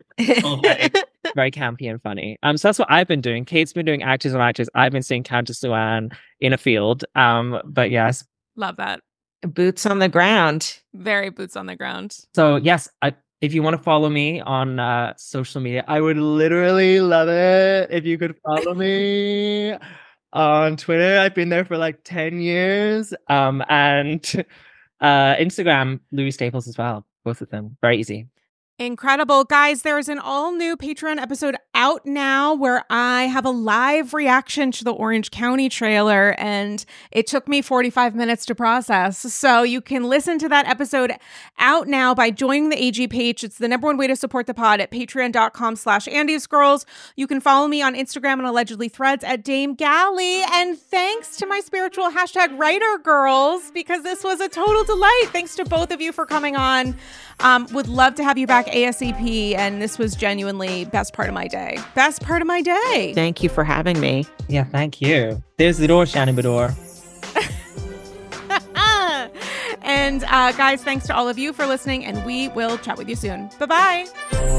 very campy and funny. So that's what I've been doing. Kate's been doing Actors on Actors. I've been seeing Countess Luann in a field. But yes. Love that. Boots on the ground. Very boots on the ground. So yes, if you want to follow me on social media, I would literally love it if you could follow me on Twitter. I've been there for like 10 years. And Instagram, Louis Staples as well. Both of them. Very easy. Incredible. Guys, there is an all-new Patreon episode out now where I have a live reaction to the Orange County trailer, and it took me 45 minutes to process. So you can listen to that episode out now by joining the AG page. It's the #1 way to support the pod at patreon.com/AndysGirls. You can follow me on Instagram and allegedly Threads at Dame Galley. And thanks to my spiritual #WriterGirls, because this was a total delight. Thanks to both of you for coming on. Would love to have you back ASAP. And this was genuinely best part of my day. Best part of my day. Thank you for having me. Yeah, thank you. There's the door, Shannon Bador. And guys, thanks to all of you for listening, and we will chat with you soon. Bye-bye.